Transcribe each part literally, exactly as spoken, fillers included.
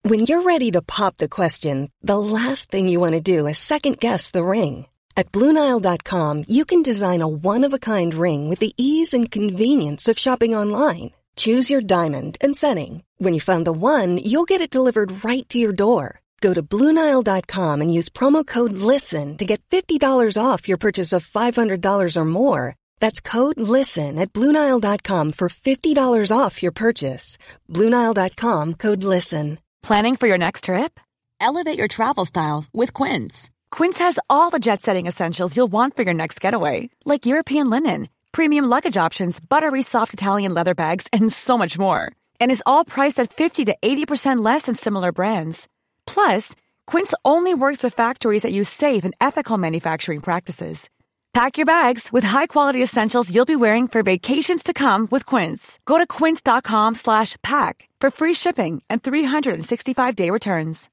When you're ready to pop the question, the last thing you want to do is second-guess the ring. At Blue Nile dot com, you can design a one-of-a-kind ring with the ease and convenience of shopping online. Choose your diamond and setting. When you find the one, you'll get it delivered right to your door. Go to Blue Nile dot com and use promo code LISTEN to get fifty dollars off your purchase of five hundred dollars or more. That's code LISTEN at Blue Nile dot com for fifty dollars off your purchase. Blue Nile dot com, code LISTEN. Planning for your next trip? Elevate your travel style with Quince. Quince has all the jet-setting essentials you'll want for your next getaway, like European linen, premium luggage options, buttery soft Italian leather bags, and so much more. And is all priced at fifty to eighty percent less than similar brands. Plus, Quince only works with factories that use safe and ethical manufacturing practices. Pack your bags with high-quality essentials you'll be wearing for vacations to come with Quince. Go to quince dot com slash pack for free shipping and three sixty-five day returns.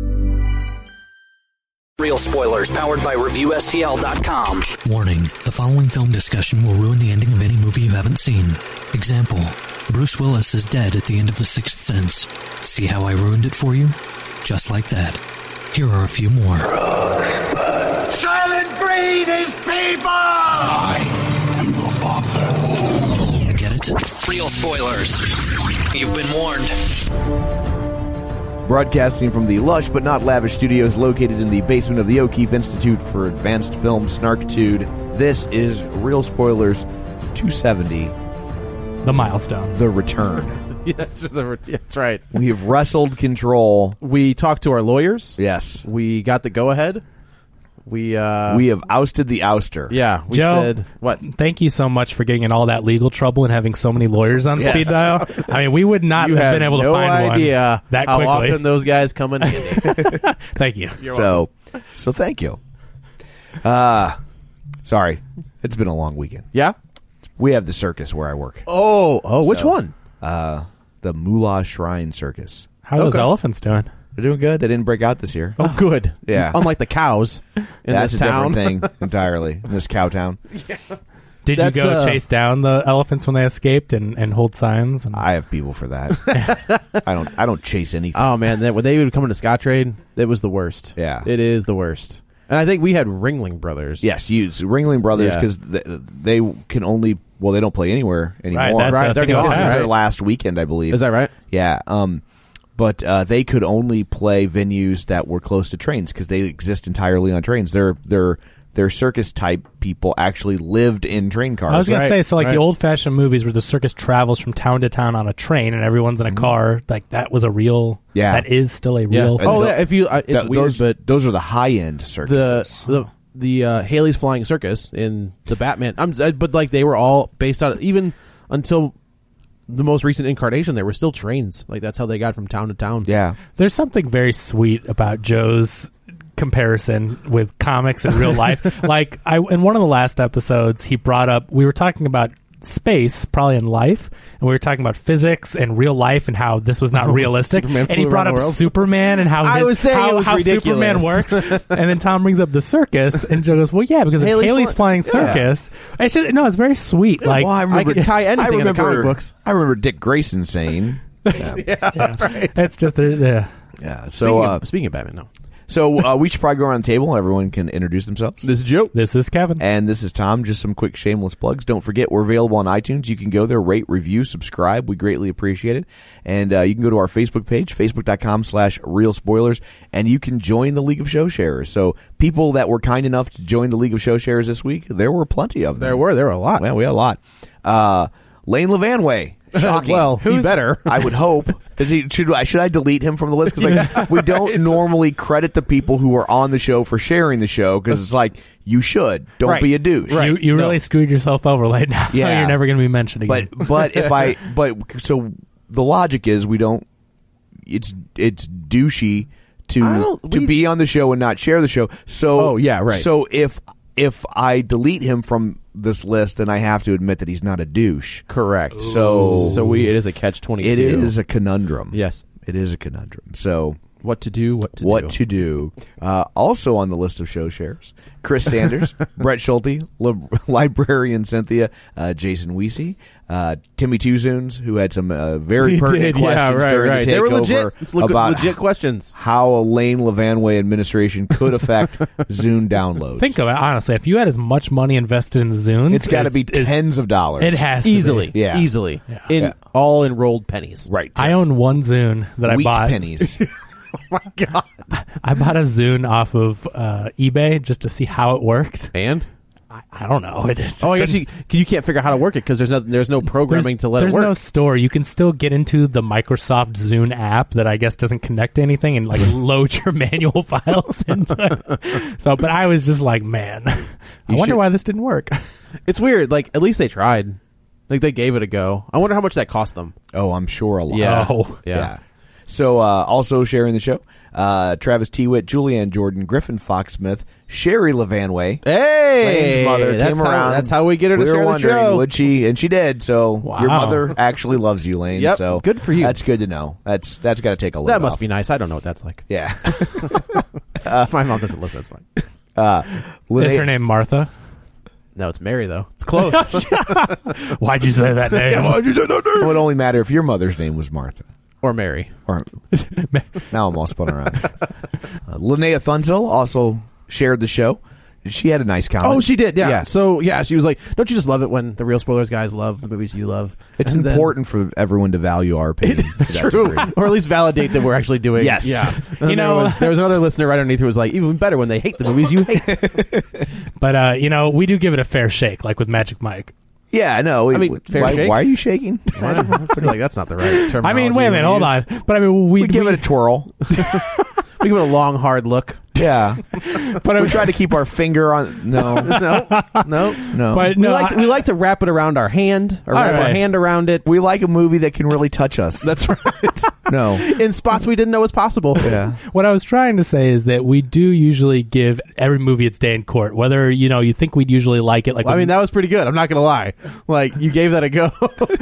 Real Spoilers, powered by Review S T L dot com. Warning, the following film discussion will ruin the ending of any movie you haven't seen. Example, Bruce Willis is dead at the end of The Sixth Sense. See how I ruined it for you? Just like that. Here are a few more. Rosebud. Silent breed is people! I am your father. Get it? Real Spoilers. You've been warned. Broadcasting from the lush but not lavish studios located in the basement of the O'Keefe Institute for Advanced Film Snarkitude, this is Real Spoilers two seventy. The milestone. The return. Yes, the, that's right. We have wrestled control. We talked to our lawyers. Yes. We got the go-ahead. We uh, we have ousted the ouster. Yeah. We Joe, said, what? Thank you so much for getting in all that legal trouble and having so many lawyers on Yes. speed dial. I mean, we would not you have, have been able no to find idea one that how quickly. often those guys come in handy. Thank you. You're so, so thank you. Uh, sorry. It's been a long weekend. Yeah? We have the circus where I work. Oh, oh, which So, one? Uh, the Moolah Shrine Circus. How are those Okay. elephants doing? They're doing good. They didn't break out this year. Oh, good. Yeah. Unlike the cows in That's this a town. different thing entirely. In this cow town. Did That's, you go uh, chase down the elephants when they escaped and, and hold signs? And... I have people for that. I don't. I don't chase anything. Oh, man. That, when they would come into Scottrade, it was the worst. Yeah. It is the worst. And I think we had Ringling Brothers. Yes, you Ringling Brothers Yeah. because they, they can only. Well, they don't play anywhere anymore. Right, that's Right, a they're thing gone, of This is the right? their last weekend, I believe. Is that right? Yeah. Um, but uh, they could only play venues that were close to trains because they exist entirely on trains. They're they're they're circus type people actually lived in train cars. I was going Right, to say, so like right. the old-fashioned movies where the circus travels from town to town on a train and everyone's in a car, like that was a real, Yeah. that is still a Yeah. real Oh, thing. tho- yeah, if you, uh, it's Th- weird, those, but those are the high end the circuses. the the uh, Haley's Flying Circus in the Batman. I'm, uh, but like they were all based on even until the most recent incarnation. They were still trains. Like that's how they got from town to town. yeah. There's something very sweet about Joe's comparison with comics and real life. Like I in one of the last episodes, he brought up, we were talking about space, probably in life, and we were talking about physics and real life and how this was not realistic. Superman and he flew brought around up the world. Superman and how, I his, was saying how, it was how Superman ridiculous. works. And then Tom brings up the circus, and Joe goes, "Well, yeah, because Haley's Haley's, Haley's Fly- Flying yeah. Circus." It's just, no, it's very sweet. Like Well, I, remember, I could tie anything I into remember, comic books. I remember Dick Grayson saying, yeah, right. it's just uh, yeah. "Yeah." So, Speaking, uh, of, speaking of Batman, no. so uh, we should probably go around the table. Everyone can introduce themselves. This is Joe. This is Kevin. And this is Tom. Just some quick shameless plugs. Don't forget, we're available on iTunes. You can go there, rate, review, subscribe. We greatly appreciate it. And uh, you can go to our Facebook page, facebook.com slash real spoilers, and you can join the League of Show Sharers. So people that were kind enough to join the League of Show Sharers this week, there were plenty of them. There were there were a lot. Well, we had a lot. Uh, Lane Levanway. Shocking. Well, he Who's- better. I would hope. Does he? Should I? Should I delete him from the list? Because like we don't normally credit the people who are on the show for sharing the show because it's like you should. Don't Right. be a douche. You, you No. really screwed yourself over right now. Yeah. You're never going to be mentioned again. But but if I but so the logic is we don't. It's it's douchey I to don't- to we- be on the show and not share the show. So Oh, yeah, right. So if if I delete him from this list, then I have to admit that he's not a douche. Correct. So so we it is a catch twenty two. It is a conundrum. Yes. It is a conundrum. So What to do, what to what do. to do. Uh, also on the list of show shares, Chris Sanders, Brett Schulte, Lib- Librarian Cynthia, uh, Jason Weesey, uh, Timmy Tuzoons, who had some uh, very He pertinent did, yeah, questions right, during right. the They were takeover legit. It's le- about legit questions. how a Lane Levanway administration could affect Zune downloads. Think of it honestly. If you had as much money invested in the Zunes, It's got to as- be as- tens of dollars. It has to Easily. be. Yeah. Easily. Yeah. In Yeah. all enrolled pennies. Right. I yes. own one Zune that Wheat I bought. pennies. I bought a Zune off of uh, eBay just to see how it worked. And? I, I don't know. It is. Oh, I guess you, you can't figure out how to work it because there's no, there's no programming There's, to let there's it work. no store. You can still get into the Microsoft Zune app that I guess doesn't connect to anything and like load your manual files into it. So, but I was just like, man, I You wonder should- why this didn't work. It's weird. Like, at least they tried. Like, they gave it a go. I wonder how much that cost them. Oh, I'm sure a lot. Yeah. Oh. Yeah. So, uh, also sharing the show, uh, Travis Tewitt, Julianne Jordan, Griffin Fox-Smith, Sherry Levanway. Hey! Lane's mother that's came how, around. That's how we get her to we share were the wondering, show. would she? And she did. So Wow. your mother actually loves you, Lane. Yep, So good for you. That's good to know. That's that's got to take a look. That must be nice. I don't know what that's like. Yeah. If my mom doesn't listen, that's fine. Uh, Is Linnea- her name Martha? No, it's Mary, though. It's close. Why'd you say that name? It would only matter if your mother's name was Martha. Or Mary. Or now I'm all spun around. Uh, Linnea Thunzel also shared the show. She had a nice comment. Oh, she did, yeah. Yeah. So, yeah, she was like, don't you just love it when the Real Spoilers guys love the movies you love? It's And then- important for everyone to value our opinion. to It's that true. degree. Or at least validate that we're actually doing. Yes. Yeah. And You there know- was, there was another listener right underneath who was like, even better when they hate the movies you hate. But uh, you know, we do give it a fair shake, like with Magic Mike. Yeah, I know. I mean, fair why, shake? why are you shaking? I feel like that's not the right term. I mean, wait a minute, hold on. But I mean, we, We give we- it a twirl. We give it a long, hard look. Yeah. but I we try to keep our finger on. No. No, no, No. But We no, like to, I- we like to wrap it around our hand, or All wrap our right. hand around it. We like a movie that can really touch us. That's right. No. In spots we didn't know was possible. Yeah. What I was trying to say is that we do usually give every movie its day in court. Whether you know you think we'd usually like it, like Well, I when- mean, that was pretty good. I'm not going to lie. Like, you gave that a go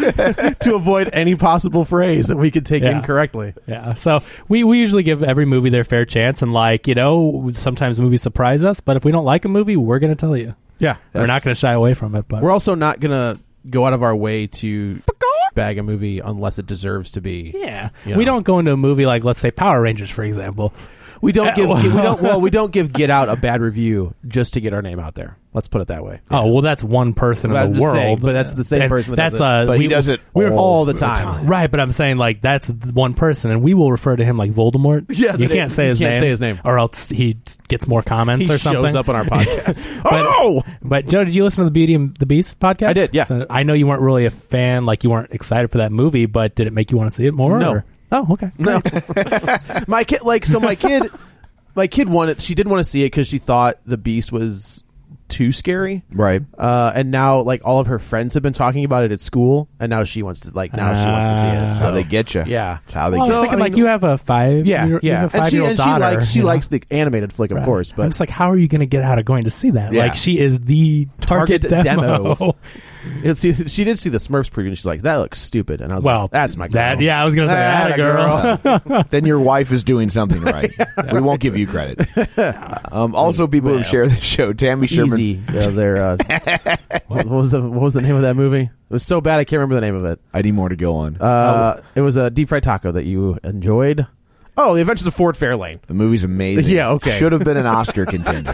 to avoid any possible phrase that we could take Yeah. incorrectly. yeah. So we, we usually give every movie their fair chance, and like you know, sometimes movies surprise us. But if we don't like a movie, we're going to tell you. Yeah. We're not going to shy away from it. But We're also not going to go out of our way to bag a movie unless it deserves to be. yeah, You we know. don't go into a movie like, let's say, Power Rangers, for example. We don't give. Uh, we don't. Well, we don't give Get Out a bad review just to get our name out there. Let's put it that way. Oh well, that's one person Well, in I'm the just world, saying, but that's the same And person that that's does it. uh, But we, he does it we're all all the the time. time. right. But I'm saying like that's one person, and we will refer to him like Voldemort. Yeah, you they- can't say you his can't name, say his name. or else he gets more comments He or something. shows up on our podcast. But, oh, but Joe, did you listen to the Beauty and the Beast podcast? I did, yeah. So I know you weren't really a fan, like you weren't excited for that movie, but did it make you want to see it more? No. or- Oh, okay. no. My kid, like, so my kid, my kid wanted. She didn't want to see it because she thought the Beast was too scary. Right. Uh, and now, like, all of her friends have been talking about it at school, and now she wants to, like, now she wants to see it. That's So how they get you. Yeah. That's how they Well, I get was So, thinking I like mean- you have a five, Yeah, you yeah. have a And she five-year-old and she daughter. likes she you know? likes the animated flick, of Right. course. But I'm just like, how are you going to get out of going to see that? Yeah. Like, she is the target, Target demo. demo. It's, she did see the Smurfs preview, and she's like, "That looks stupid." And I was Well, like, "That's my girl." that- yeah, I was gonna say, That atta girl. then your wife is doing something right. We won't give you credit. Um, also, people who share the show, Tammy Sherman. Easy. Yeah, they're, uh, what, what was the what was the name of that movie? It was so bad I can't remember the name of it. I need more to go on. Uh, It was a deep fried taco that you enjoyed. Oh, The Adventures of Ford Fairlane. The movie's amazing. Yeah, okay. Should have been an Oscar contender.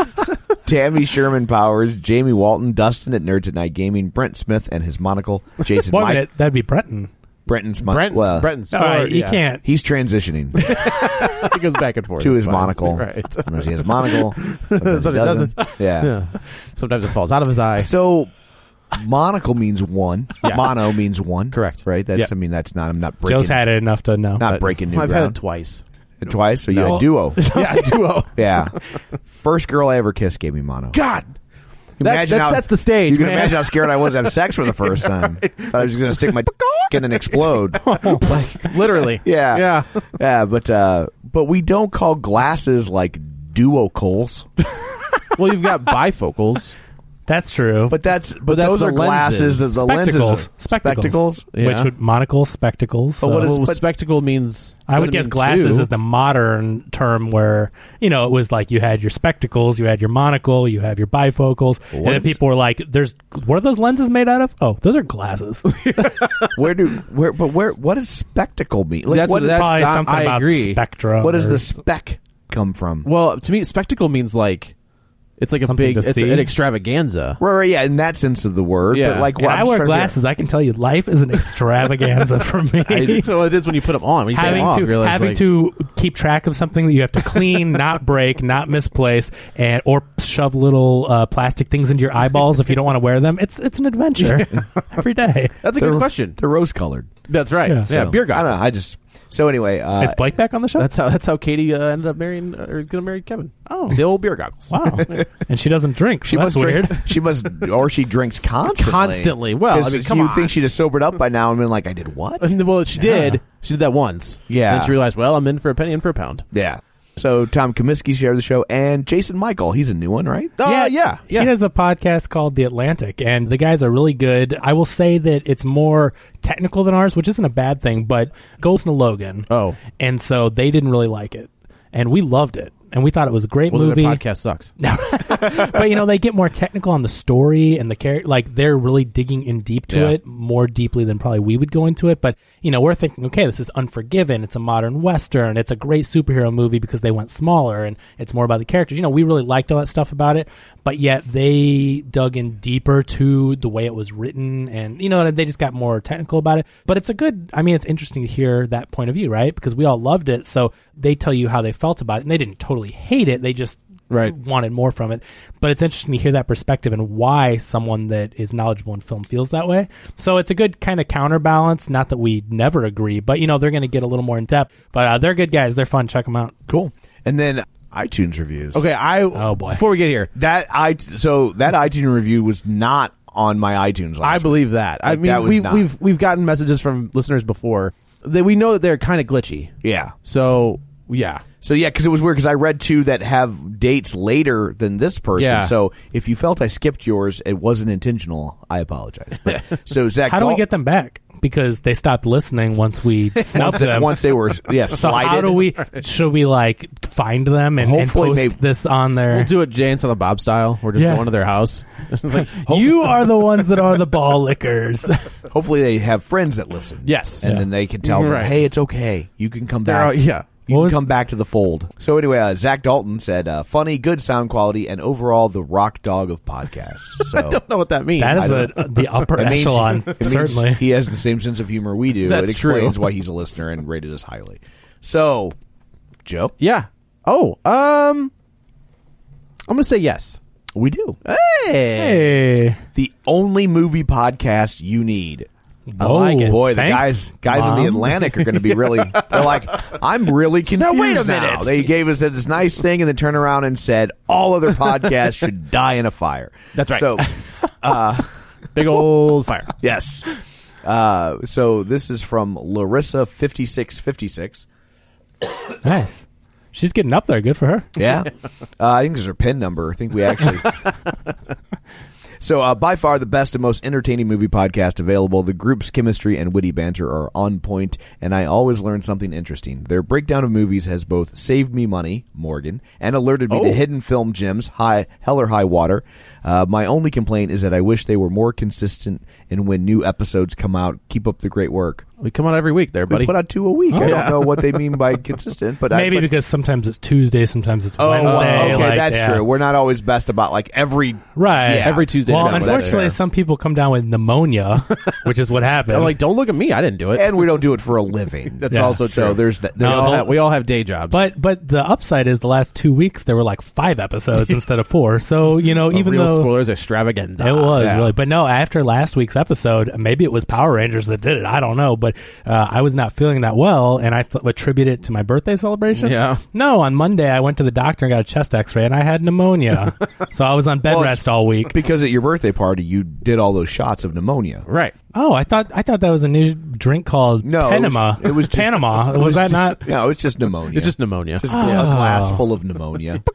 Tammy Sherman Powers, Jamie Walton, Dustin at Nerds at Night Gaming, Brent Smith and his monocle, Jason One Mike, minute, that'd be Brenton. Brenton's mon- Brent's, well, Brenton's All right, you yeah. can't. He's transitioning It goes back and forth. to It's his fine. monocle. Right. Sometimes he has a monocle. Sometimes he Sometimes he doesn't. Yeah. Yeah. Sometimes it falls out of his eye. So monocle means one. Yeah. Mono means one. Correct. Right? That's Yeah. I mean that's not I'm not breaking Joe's had it enough to know. not breaking new I've ground. had it twice. Twice, so you No. had duo. Yeah, duo. Yeah. First girl I ever kissed gave me mono. God. You That- imagine that how- sets the stage, You can man. imagine how scared I was to have sex for the first time. Thought I was just going to stick my in and explode. Literally. Yeah, Yeah. yeah. But uh, but we don't call glasses like duocles. Well, you've got bifocals. That's true. But that's but, But that's those the are glasses. lenses. The spectacles. lenses are Spectacles. spectacles. Yeah. Which would monocle spectacles. But what so- is- Well, but- spectacle means. I would doesn't guess mean glasses two. is the modern term where, you know, it was like you had your spectacles, you had your monocle, you have your bifocals, and then is- people were like, "There's what are those lenses made out of? Oh, those are glasses." Where do where? But where? What does spectacle mean? Like, That's what, what- that's Probably not- something I about agree. spectrum. what does or- the spec come from? Well, to me, spectacle means like it's like a Something big, to it's see. an extravaganza. Right, right, yeah, in that sense of the word. Yeah. But like, And what I I'm wear trying to figure- glasses. I can tell you, life is an extravaganza for me. I, well, it is when you put them on. When you take having them off, to you're like- having like, to keep track of something that you have to clean, not break, not misplace, and or shove little uh, plastic things into your eyeballs if you don't want to wear them. It's it's an adventure every day. That's a They're- good question. They're rose colored. That's right. Yeah. Yeah, So, beer I don't know. goggles. I just so anyway. Uh, Is Blake back on the show? That's how that's how Katie uh, ended up marrying uh, or going to marry Kevin. Oh. The old beer goggles. Wow. And she doesn't drink. she so that's must weird. drink. She must, or she drinks constantly. Constantly. Well, I 'Cause mean, come you'd on. think she'd have sobered up by now and been like, "I did what?" Well, she did. She did that once. Yeah. And she realized, well, I'm in for a penny, in for a pound. Yeah. So Tom Comiskey shared the show, and Jason Michael. He's a new one, right? Uh, yeah. Yeah. He has a podcast called The Atlantic, and the guys are really good. I will say that it's more technical than ours, which isn't a bad thing, but goes to Logan. Oh. And so they didn't really like it. And we loved it. And we thought it was a great Well, movie. the podcast sucks. But, you know, they get more technical on the story and the character. Like, they're really digging in deep to Yeah. it, more deeply than probably we would go into it. But, you know, we're thinking, okay, this is Unforgiven. It's a modern Western. It's a great superhero movie because they went smaller and it's more about the characters. You know, we really liked all that stuff about it. But yet they dug in deeper to the way it was written. And, you know, they just got more technical about it. But it's a good, I mean, it's interesting to hear that point of view, right? Because we all loved it. So they tell you how they felt about it. And they didn't totally hate it. They just Right. wanted more from it. But it's interesting to hear that perspective and why someone that is knowledgeable in film feels that way. So it's a good kind of counterbalance. Not that we never agree, but, you know, they're going to get a little more in depth. But uh, they're good guys. They're fun. Check them out. Cool. And then iTunes reviews. Okay, I. Oh, boy. Before we get here, That I so that iTunes review was not on my iTunes last I week. believe that. I Like, mean, that was we, not. we've we've gotten messages from listeners before that we know that they're kind of glitchy. Yeah. So yeah, So yeah, because it was weird because I read two that have dates later than this person. Yeah. So if you felt I skipped yours, it wasn't intentional. I apologize. But, so Zach, How do we Dal- get them back? Because they stopped listening once we snubbed once, them. once they were yeah so slighted? how do we? Should we like find them and, and Hopefully post they- this on there? we'll do it Jay and Silent Bob style. We're just Yeah. going to their house. Like, You are the ones that are the ball lickers. Hopefully they have friends that listen. Yes. and Yeah. then they can tell them, Right. hey, it's okay. You can come They're back. all- yeah. You What can was- come back to the fold. So anyway, uh, Zach Dalton said, uh, funny, good sound quality, and overall the rock dog of podcasts. So I don't know what that means. That is I a, don't- the upper It means- echelon, it means certainly. he has the same sense of humor we do. That's it explains true. why he's a listener and rated us highly. So, Joe, Yeah. Oh. Um. I'm gonna say yes. we do. Hey. The only movie podcast you need. I like it. Boy, the Thanks, guys guys in the Mom. Atlantic are going to be really. They're like, I'm really confused Now, wait a now. minute. They gave us this nice thing and then turned around and said all other podcasts should die in a fire. That's right. So, Big old fire. yes. Uh, so this is from Larissa fifty six fifty six. Nice. She's getting up there. Good for her. Yeah, uh, I think this is her pin number. I think we actually. So, uh, by far the best and most entertaining movie podcast available. The group's chemistry and witty banter are on point, and I always learn something interesting. Their breakdown of movies has both saved me money, Morgan, and alerted me Oh. to hidden film gems, high hell or high water. Uh, my only complaint is that I wish they were more consistent in when new episodes come out. Keep up the great work. We come out every week there, We buddy. put out two a week. I Yeah. don't know what they mean by consistent, but Maybe I, but, because sometimes it's Tuesday, sometimes it's Oh, Wednesday. okay, like, that's yeah. true. We're not always best about like every Right. Yeah. Every Tuesday Well, night, whatever. unfortunately, That's fair. some people come down with pneumonia, which is what happened. I'm like, don't look at me. I didn't do it. and we don't do it for a living. That's Yeah. also So true. there's that. we, There's No, all the- have, we all have day jobs. But but the upside is the last two weeks there were like five episodes instead of four. So you know, A even real though spoilers extravaganza. it was Yeah. really, but no, after last week's episode, maybe it was Power Rangers that did it. I don't know, but uh, I was not feeling that well, and I th- attribute it to my birthday celebration. Yeah. No, on Monday I went to the doctor and got a chest X-ray, and I had pneumonia, so I was on bed Well, it's- rest all week. because at your birthday party you did all those shots of pneumonia. Right. Oh, I thought I thought that was a new drink called No, it was- Panama. it was just- Panama. it was, was that just- not? No, it's just pneumonia. It's just pneumonia. Just a glass full of pneumonia.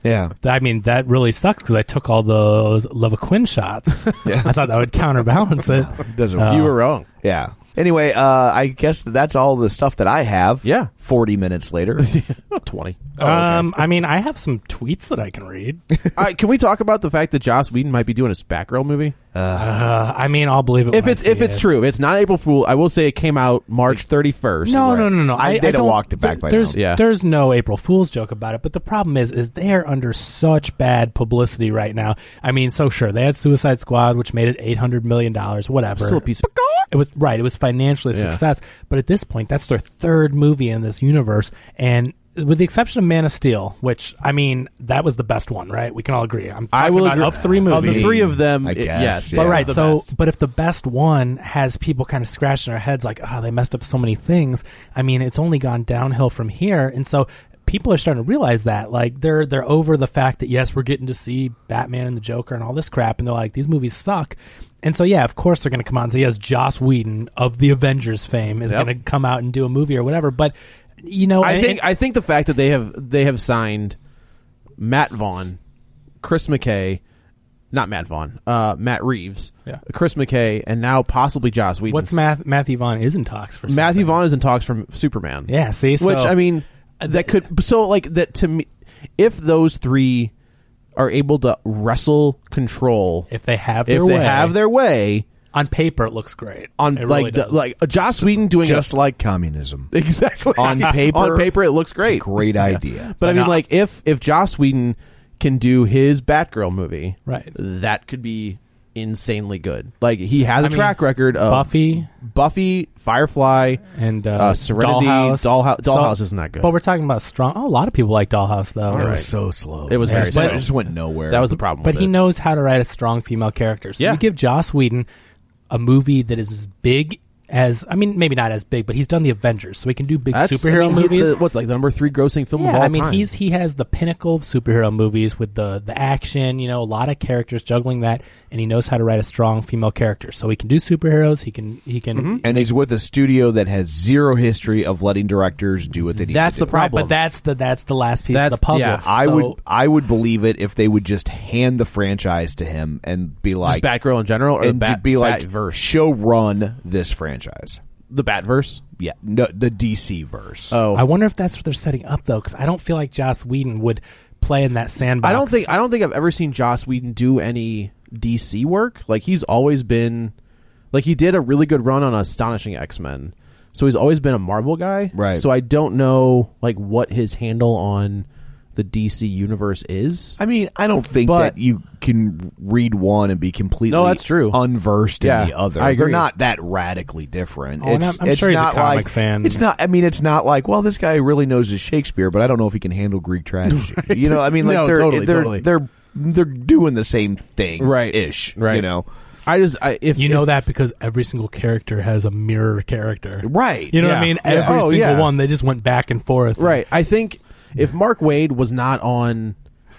Yeah. I mean, that really sucks because I took all those Levaquin shots. Yeah. I thought that would counterbalance it. Doesn't Uh, you were wrong. Yeah. Anyway, uh, I guess that's all the stuff that I have. Yeah. forty minutes later. twenty. Oh, okay. Um, I mean, I have some tweets that I can read. uh, can we talk about the fact that Joss Whedon might be doing a Batgirl movie? Uh, I mean, I'll believe it If when it's I see if it's it. true, it's not April Fool. I will say it came out March thirty-first. No, no, no, no. I- I, they'd I have don't, walked it back by there's, now. Yeah. There's no April Fool's joke about it, but the problem is, is they're under such bad publicity right now. I mean, so sure, they had Suicide Squad, which made it eight hundred million dollars, whatever. Still a piece of It was right. It was financially a Yeah. success, but at this point, that's their third movie in this universe, and with the exception of Man of Steel, which I mean, that was the best one, right? We can all agree. I'm talking I will about agree. of three movies. Of the three of them, I it- guess, yes, yeah. But it was right, the so best. but if the best one has people kind of scratching their heads like, oh, they messed up so many things. I mean, it's only gone downhill from here, and so people are starting to realize that. Like they're they're over the fact that yes, we're getting to see Batman and the Joker and all this crap, and they're like, these movies suck. And so yeah, of course they're going to come out and say yes, Joss Whedon of the Avengers fame is Yep. going to come out and do a movie or whatever. But you know, I and- think I think the fact that they have they have signed Matt Vaughn, Chris McKay, not Matt Vaughn, uh, Matt Reeves, Yeah. Chris McKay, and now possibly Joss Whedon. what's Math, Matthew Vaughn is in talks for Matthew something. Vaughn is in talks from Superman. Yeah, see, so, which I mean that could so like that to me. If those three are able to wrestle control, if they have their if they way, have their way on paper, it looks great. on It really like the, does. like uh, Joss Whedon doing Just a, like communism. exactly On paper, on paper it looks great. It's a great idea. But I But mean, not- like if if Joss Whedon can do his Batgirl movie, Right. that could be insanely good. Like he has a I mean, track record of Buffy Buffy, Firefly, and uh, uh, Serenity, Dollhouse. Dollhouse. Dollhouse So- isn't that good. But we're talking about strong. Oh, a lot of people like Dollhouse, though. It right. was so slow. It was It very just, slow. It just went nowhere. that was the problem. But with he it. knows how to write a strong female character. So Yeah. you give Joss Whedon a movie that is as big as, I mean, maybe not as big, but he's done the Avengers, so he can do big That's, superhero I mean, he's movies. the- what's like the number three grossing film of Yeah, all I mean, time? he's he has the pinnacle of superhero movies with the the action, you know, a lot of characters juggling that, and he knows how to write a strong female character. So he can do superheroes. He can he can. Mm-hmm. and he's with a studio that has zero history of letting directors do what they need That's to the do. Right, problem. but that's the that's the last piece That's- of the puzzle. yeah, I So- would I would believe it if they would just hand the franchise to him and be Just like Batgirl in general, or the and Bat, be like Batverse, show run this franchise. the Batverse. Yeah, no, the D C verse. Oh, I wonder if that's what they're setting up though, because I don't feel like Joss Whedon would play in that sandbox. I don't think I don't think I've ever seen Joss Whedon do any D C work. Like he's always been, like he did a really good run on Astonishing X-Men, so he's always been a Marvel guy. Right. So I don't know like what his handle on the D C universe is. I mean, I don't think But- that you can read one and be completely No, that's true. unversed Yeah, in the other. I agree. They're not that radically different. Oh, and it's, I'm- I'm it's sure he's a not comic like, fan. It's not. I mean, it's not like, well, this guy really knows his Shakespeare, but I don't know if he can handle Greek tragedy. You know, I mean, like No, they're totally, they're, totally. they're they're doing the same thing, Right. Ish, Right. You know, I just I, if You know if- that because every single character has a mirror character. right? You know what Yeah. I mean? Yeah. Every Oh, single yeah. one, they just went back and forth. Right. I think if Mark Waid was not on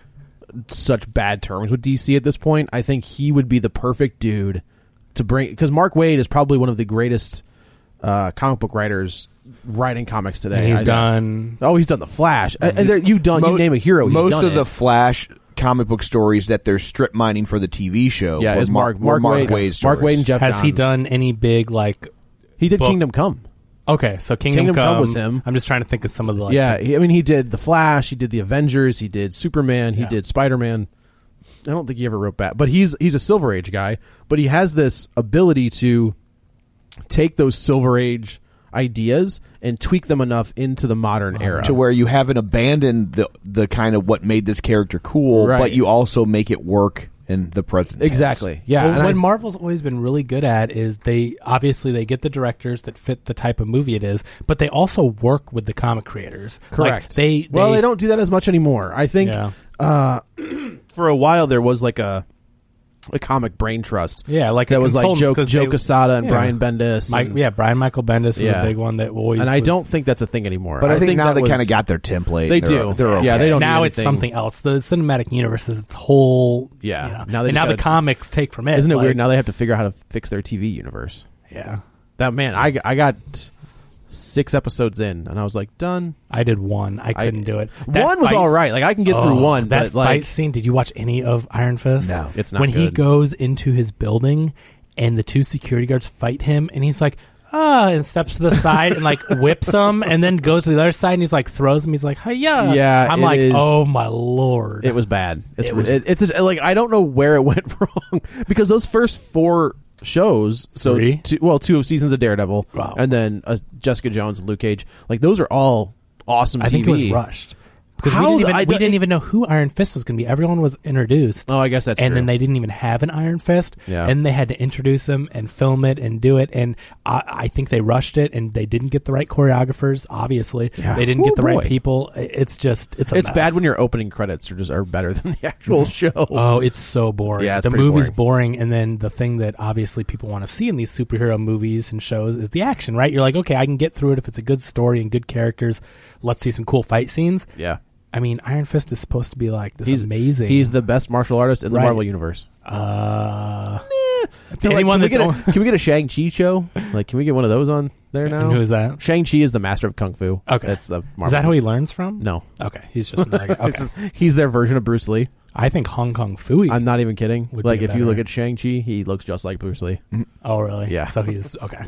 such bad terms with D C at this point, I think he would be the perfect dude to bring, because Mark Waid is probably one of the greatest uh, comic book writers writing comics today. And he's I- done. Oh, he's done the Flash. And there, you've done. Mo- you name a hero. He's most done of it. the Flash comic book stories that they're strip mining for the T V show. yeah, were is Mark were Mark, Mark Waid, Waid's Mark stories. Waid and Jeff Has he Johns. done any big like? He did book- Kingdom Come. Okay, so Kingdom, Kingdom Come Come was him. I'm just trying to think of some of the. Like, yeah, he, I mean, he did the Flash. He did the Avengers. He did Superman. He Yeah. did Spider Man. I don't think he ever wrote Bat, but he's he's a Silver Age guy. But he has this ability to take those Silver Age ideas and tweak them enough into the modern era to where you haven't abandoned the the kind of what made this character cool, Right. but you also make it work in the present. tense. exactly. Yeah, Well, and what I- Marvel's always been really good at is they obviously they get the directors that fit the type of movie it is, but they also work with the comic creators. correct. Like, they, they well, they don't do that as much anymore. I think Yeah. uh, for a while there was like a a comic brain trust. Yeah, like that a was like consultants, Joe, 'cause Joe they- Quesada and yeah. Brian Bendis. Mike, and, yeah, Brian Michael Bendis is Yeah. a big one that always. and I was- don't think that's a thing anymore. But I, think, now that they was- kind of got their template. They They're- do. They're okay. Yeah, they don't now need it's anything. something else. The cinematic universe is its whole. Yeah. you know, Now they and just now the gotta- comics take from it. Isn't it like- weird? Now they have to figure out how to fix their T V universe. Yeah. That man, I, I got six episodes in, and I was like, done. I did one. I couldn't I, do it. That one was fight- all right. Like I can get Oh, through one. That but fight like, scene. Did you watch any of Iron Fist? No. It's not when he good. goes into his building and the two security guards fight him, and he's like, ah, and steps to the side and like whips him, and then goes to the other side and he's like throws him. He's like, hey, yeah, Yeah, I'm it like, is- oh my lord, It was bad. It's It was- it, it's just, like I don't know where it went wrong because those first four shows, so Three? two, well, two seasons of Daredevil, Wow. and then uh, Jessica Jones and Luke Cage. Like those are all awesome. I T V. think it was rushed. Because How we, didn't the- even, I we don't- didn't even know who Iron Fist was going to be. Everyone was introduced. Oh, I guess that's and true. then they didn't even have an Iron Fist. Yeah. And they had to introduce him and film it and do it. And I, I think they rushed it, and they didn't get the right choreographers, obviously. Yeah. They didn't Oh, get the boy. right people. It's just, it's a It's mess. bad when your opening credits are just are better than the actual show. Oh, it's so boring. Yeah, it's the pretty movie's boring. boring. And then the thing that obviously people want to see in these superhero movies and shows is the action, right? You're like, okay, I can get through it if it's a good story and good characters. Let's see some cool fight scenes. Yeah, I mean, Iron Fist is supposed to be like this he's amazing. He's the best martial artist in the Right. Marvel universe. uh, I feel like, anyone can, we that's get a, on- can we get a Shang-Chi show? Like, can we get one of those on there now? And who is that? Shang-Chi is the master of kung fu. Okay. That's the Marvel. Is that who he learns from? No. Okay, he's just another guy. Okay. He's their version of Bruce Lee. I think Hong Kong Fooey. I'm not even kidding. Would Like, be if you look better. at Shang-Chi, he looks just like Bruce Lee. Oh, really? Yeah. So he's okay.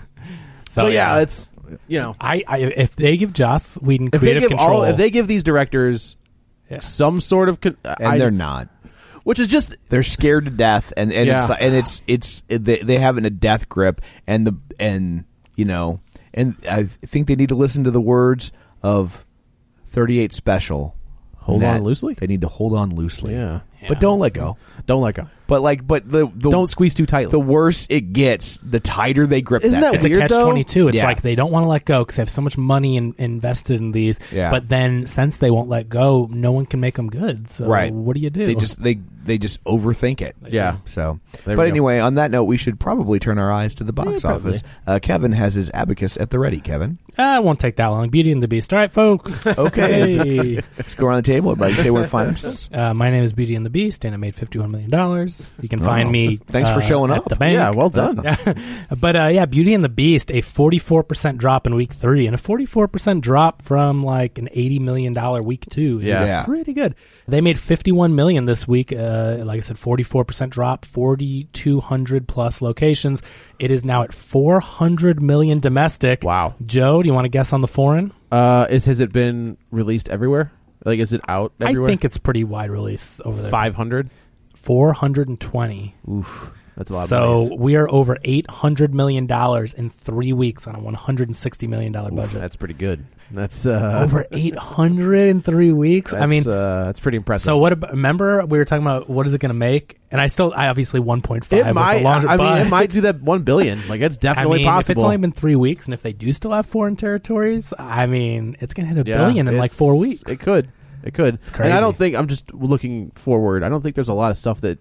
So, so yeah, it's, you know, I, I if they give Joss Whedon if they creative give control, all, if they give these directors Yeah. some sort of, con- and I- they're not. which is just They're scared to death, and and Yeah. it's and it's it's they they have in a death grip, and the and you know, and I think they need to listen to the words of thirty-eight Special. Hold That on loosely? They need to hold on loosely. Yeah. But don't let go. Don't let go. But like, but the, the Don't squeeze too tightly. The worse it gets, the tighter they grip. Isn't that it's a weird, catch though? twenty-two. It's Yeah. like they don't want to let go because they have so much money in, invested in these. Yeah. But then since they won't let go, no one can make them good. So Right. what do you do? They just they they just overthink it. Yeah. So, There we but go. anyway, on that note, we should probably turn our eyes to the box Yeah, probably. office. Uh, Kevin has his abacus at the ready. Kevin, Ah, it won't take that long. Beauty and the Beast. All right, folks. Okay. Hey. let's go around the table. Everybody say where to find themselves. Uh, my name is Beauty and the Beast, and I made fifty-one million dollars. You can find Oh. me. Thanks for uh, showing at up. the bank. Yeah, well done. But uh, yeah, Beauty and the Beast, a forty-four percent drop in week three, and a forty-four percent drop from like an eighty million dollar week two. Is Yeah. Yeah. pretty good. They made fifty-one million this week. Uh, like I said, forty-four percent drop, forty-two hundred plus locations. It is now at four hundred million domestic. Wow. Joe, do you want to guess on the foreign? Uh, is has it been released everywhere? Like, is it out everywhere? I think it's pretty wide release over there. five hundred. four hundred twenty. Oof, that's a lot. So of money. we are over eight hundred million dollars in three weeks on a one hundred sixty million dollars Oof, budget. that's pretty good. That's uh, Over eight hundred in three weeks. I that's, mean, uh, that's pretty impressive. so what? About, remember we were talking about what is it going to make? And I still, I obviously one point five. it might. Longer, I mean, but, it might do that one billion. Like, it's I definitely mean, possible. if it's only been three weeks, and if they do still have foreign territories, I mean, it's going to hit a Yeah, billion in like it's- four weeks. It could. It could. It's crazy. And I don't think I'm just looking forward. I don't think there's a lot of stuff that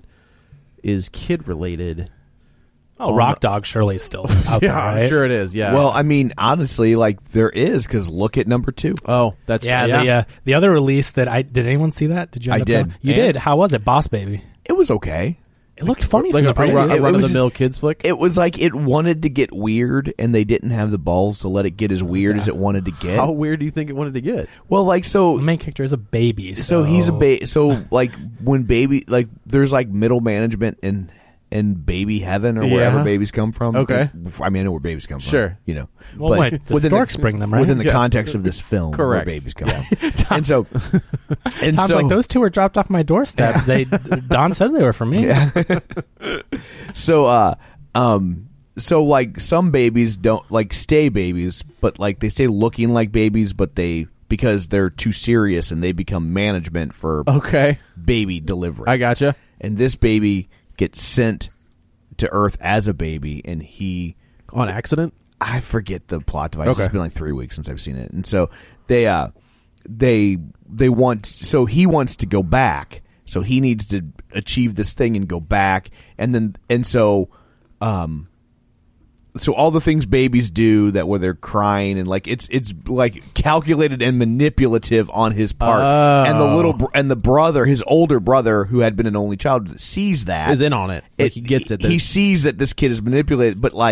is kid related. Oh, Rock Dog surely is still out there, Yeah, right? I'm sure it is. Yeah. Well, I mean, honestly, like there is because look at number two. oh, that's Yeah, yeah. the uh, the other release that I did anyone see that? Did you? End I up did. going? You And? did. How was it, Boss Baby? It was okay. It looked funny like from a, the a, previews. run- a It run of was the mill kids flick. It was like it wanted to get weird, and they didn't have the balls to let it get as weird as it wanted to get. How weird do you think it wanted to get? Well, like so. The main character is a baby, so, So he's a ba- so like when baby like there's like middle management in in baby heaven or wherever Yeah. babies come from. Okay. I mean I know where babies come from. Sure. You know. Well, but wait, the within storks bring them, right? Within the Yeah. context of this film, Correct. where babies come from. And so and Tom's so like, those two were dropped off my doorstep. They Don said they were for me. so uh um so like some babies don't like stay babies, but like they stay looking like babies, but they because they're too serious and they become management for Okay, baby delivery. I gotcha. And this baby gets sent to Earth as a baby, and he On accident. I forget the plot device. Okay. It's been like three weeks since I've seen it, and so they uh they they want so he wants to go back, so he needs to achieve this thing and go back, and then and so um so all the things babies do that where they're crying and like it's it's like calculated and manipulative on his part, Oh. and the little br- and the brother, his older brother who had been an only child, sees that Is in on it. Like, he gets it. He sees that this kid is manipulated, but like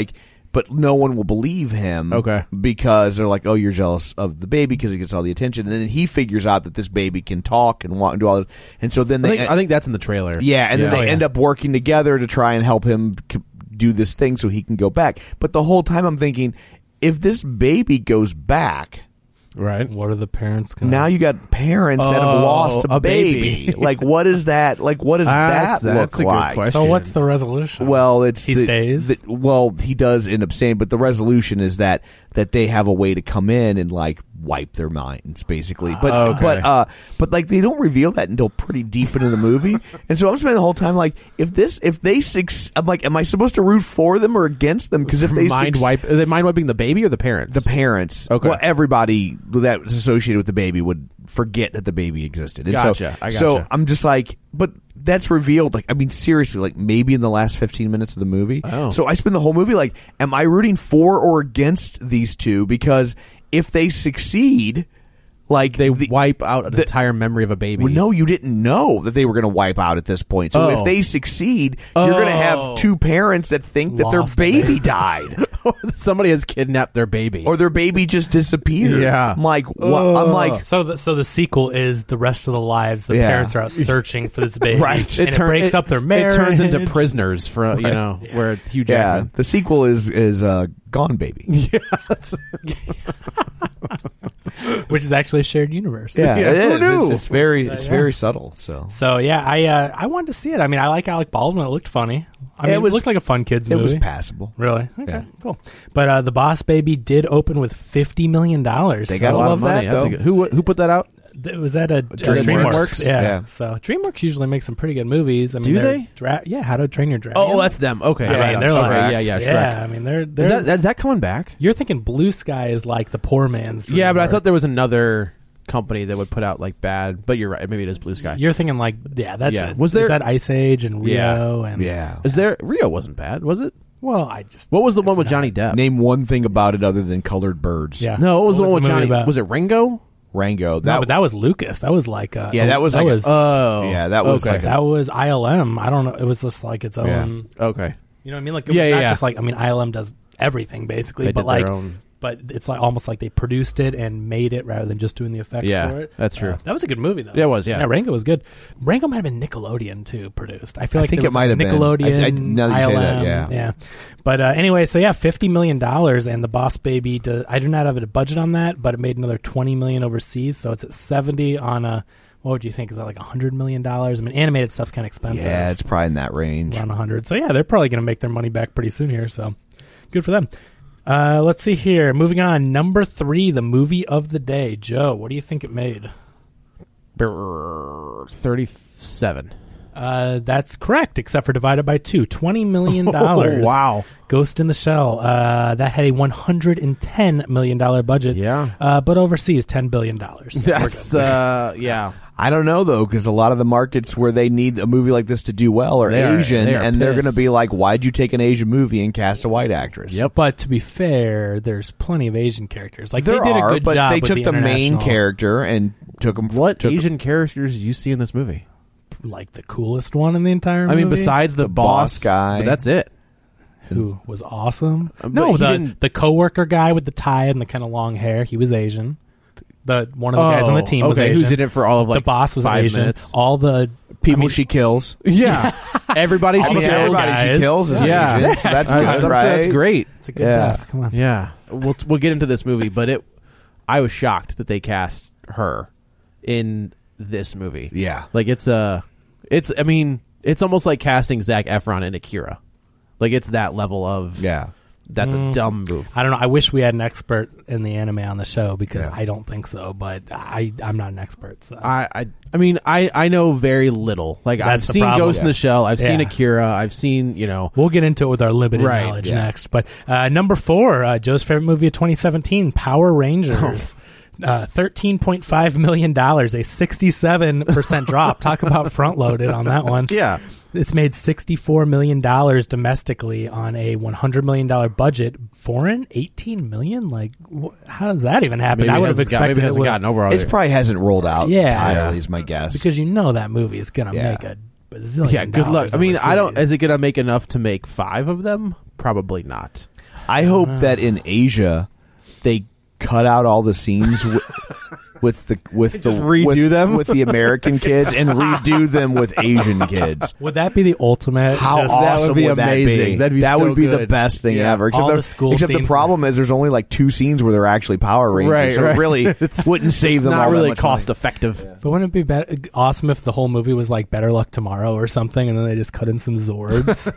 but no one will believe him. Okay. Because they're like, oh, you're jealous of the baby because he gets all the attention. And then he figures out that this baby can talk and want and do all this. And so then I they. think, I think that's in the trailer. Yeah, and then Yeah. they Oh, yeah. end up working together to try and help him c- do this thing so he can go back. But the whole time I'm thinking, if this baby goes back. Right. What are the parents going Now you got parents that have Oh, lost a, a baby. baby. Like, what is that? Like, what does That's- that that's look a good like? question. So what's the resolution? Well, it's he the- stays. the- well, he does end up staying, but the resolution is that that they have a way to come in and like wipe their minds, basically. But Okay. but uh, but like they don't reveal that until pretty deep into the movie, and so I'm spending the whole time like, if this if they six, I'm like, am I supposed to root for them or against them? Because if they mind suc- wipe, are they mind wiping the baby or the parents? the parents, Okay. well, everybody that was associated with the baby would forget that the baby existed. And Gotcha. So, I so gotcha. I'm just like, but that's revealed. Like, I mean, seriously, like maybe in the last fifteen minutes of the movie. Oh. So I spend the whole movie like, am I rooting for or against these two? Because if they succeed, like they the, wipe out an the- entire memory of a baby. well, no, you didn't know that they were going to wipe out at this point. So Oh. if they succeed, you're going to Oh. have two parents that think that their Lost a baby baby. died. Somebody has kidnapped their baby. Or their baby just disappeared. Yeah. I'm like, what? I'm like, So the, so the sequel is the rest of the lives. The Yeah. parents are out searching for this baby. Right. And it, turn- breaks up their marriage. It turns into prisoners for you know where Hugh yeah. Jackman. The sequel is is uh, Gone Baby. which is actually a shared universe. Yeah, Yeah, it who is. knew? It's, it's very it's Yeah. very subtle. So So yeah, I uh, I wanted to see it. I mean, I like Alec Baldwin. It looked funny. I mean, It it, was- looked like a fun kids it movie. was passable. Really? Okay, Yeah. cool. But uh, the Boss Baby did open with fifty million dollars. They so got a I lot love of money. that, That's a though. good, who who put that out? Th- was that a DreamWorks. DreamWorks? Yeah. Yeah. So DreamWorks usually makes some pretty good movies. I mean, Do they're they? Dra- yeah. How to Train Your Dragon. Oh, that's them. Okay, I mean, right. they're okay, like, yeah, yeah, Shrek. yeah. I mean, they're they're. Is that is that coming back? You're thinking Blue Sky is like the poor man's. Yeah, but I thought there DreamWorks. was another company that would put out like bad. But you're right. Maybe it is Blue Sky. You're thinking like, yeah, that's Yeah. it. Was there- is that Ice Age and Yeah. Rio and Yeah. Is there Rio wasn't bad, was it? Well, I just What was the one it's with not- Johnny Depp? Name one thing about it other than colored birds. Yeah. No, what was What the one was with the movie Johnny? about? Was it Rango? Rango. No, That but that was Lucas. That was like uh Yeah, that was that like a- was Oh, Yeah, that was okay. like a- that was I L M. I don't know. It was just like its own. okay. You know what I mean? Like it was Yeah, yeah, not yeah. just like I mean I L M does everything basically, They but did like their own. but it's like almost like they produced it and made it rather than just doing the effects Yeah, for it. that's true. Uh, that was a good movie though. Yeah, it was, yeah. yeah. Rango was good. Rango might have been Nickelodeon too produced. I feel I like think there it was might have been. Nickelodeon. I- I- now that you say that, I L M, yeah. yeah. But uh, anyway, so yeah, fifty million dollars, and the Boss Baby. Does, I do not have a budget on that, but it made another twenty million overseas, so it's at seventy on a. What would you think? Is that like a hundred million dollars? I mean, animated stuff's kind of expensive. Yeah, it's probably in that range. Around a hundred. So yeah, they're probably going to make their money back pretty soon here. So good for them. Uh, let's see here. Moving on, number three, the movie of the day. Joe, what do you think it made? Brrr, Thirty-seven. Uh, that's correct, except for divided by two. twenty million dollars. Oh, wow. Ghost in the Shell. Uh, that had a one hundred ten million dollars budget. Yeah. Uh, but overseas, ten billion dollars. So we're That's good. uh, yeah. I don't know though, because a lot of the markets where they need a movie like this to do well are They are- Asian, they are and they're going to pissed. be like, "Why'd you take an Asian movie and cast a white actress?" Yep. But to be fair, there's plenty of Asian characters. Like there they did are, a good but job. they with took the, main international- character and took him. What took Asian characters did you see in this movie? like the coolest one in the entire I movie. mean, besides the, The boss guy. but that's it. who was awesome. Uh, but no, he the didn't- the coworker guy with the tie and the kind of long hair. He was Asian. The one of the guys on the Oh, team was okay, Asian. who's in it for all of, like, the boss was five Asian. minutes? All the People I mean, she kills. Yeah, everybody I she mean, kills. everybody guys. she kills is Yeah. Asian, so that's I- good, I'm sure right? that's great. It's a good Yeah. death. Come on. Yeah, we'll we'll get into this movie, but it. I was shocked that they cast her in this movie. Yeah. like it's a, it's. I mean, it's almost like casting Zac Efron in Akira. Like it's that level of. Yeah. That's Mm. a dumb move. I don't know. I wish we had an expert in the anime on the show because Yeah. I don't think so. But I I'm not an expert. So. I, I I mean I, I know very little. Like That's I've the seen problem. Ghost in Yeah. the Shell. I've seen Yeah. Akira. I've seen you know. We'll get into it with our limited Right, knowledge yeah. next. But uh, number four, uh, Joe's favorite movie of twenty seventeen, Power Rangers. Uh, thirteen point five million dollars, a sixty-seven percent drop. Talk about front loaded on that one. Yeah. It's made sixty-four million dollars domestically on a one hundred million dollars budget. Foreign, eighteen million dollars? Like, wh- how does that even happen? Maybe I it would have hasn't got- expected maybe it it hasn't would- gotten over all It there. probably hasn't rolled out Yeah. entirely, is my guess. because you know that movie is going to Yeah. make a bazillion Yeah, good luck. dollars I mean, I don't. overseas. Is it gonna make enough to make five of them? Probably not. I hope that in Asia they cut out all the scenes w- with the with the redo with, them with the American kids and redo them with Asian kids. Would that be the ultimate? How just, awesome that would be would amazing. that be? That'd be that so would be the good. best thing Yeah. ever. Except, All the, the school except the scenes. problem is there's only like two scenes where they're actually Power Rangers, Right, so right. it really wouldn't save It's them not all that really much cost money. effective. But wouldn't it be better, awesome if the whole movie was like Better Luck Tomorrow or something, and then they just cut in some Zords?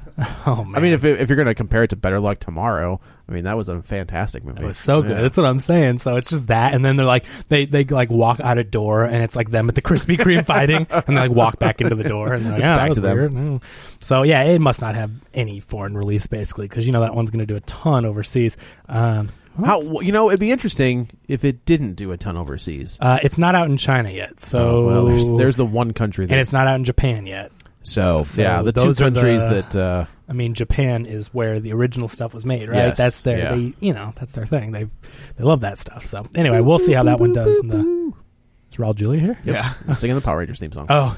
Oh man! I mean, if it, if you're going to compare it to Better Luck Tomorrow, I mean that was a fantastic movie. It was so good. Yeah. That's what I'm saying. So it's just that, and then they're like, they they like walk out a door, and it's like them at the Krispy Kreme fighting, and they like walk back into the door, and they're like, It's yeah, back that was to them. weird. Mm. So yeah, it must not have any foreign release basically, because you know that one's going to do a ton overseas. Um, How well, you know? It'd be interesting if it didn't do a ton overseas. uh, it's not out in China yet, so Oh, well, there's, there's the one country, that, and it's not out in Japan yet. So, So yeah, the two those are countries the- that. Uh, I mean, Japan is where the original stuff was made, right? Yes, That's their, yeah. they, you know, that's their thing. They, they love that stuff. So anyway, we'll see how that one does. In the, is Raul Julia here? yeah, singing the Power Rangers theme song. Oh,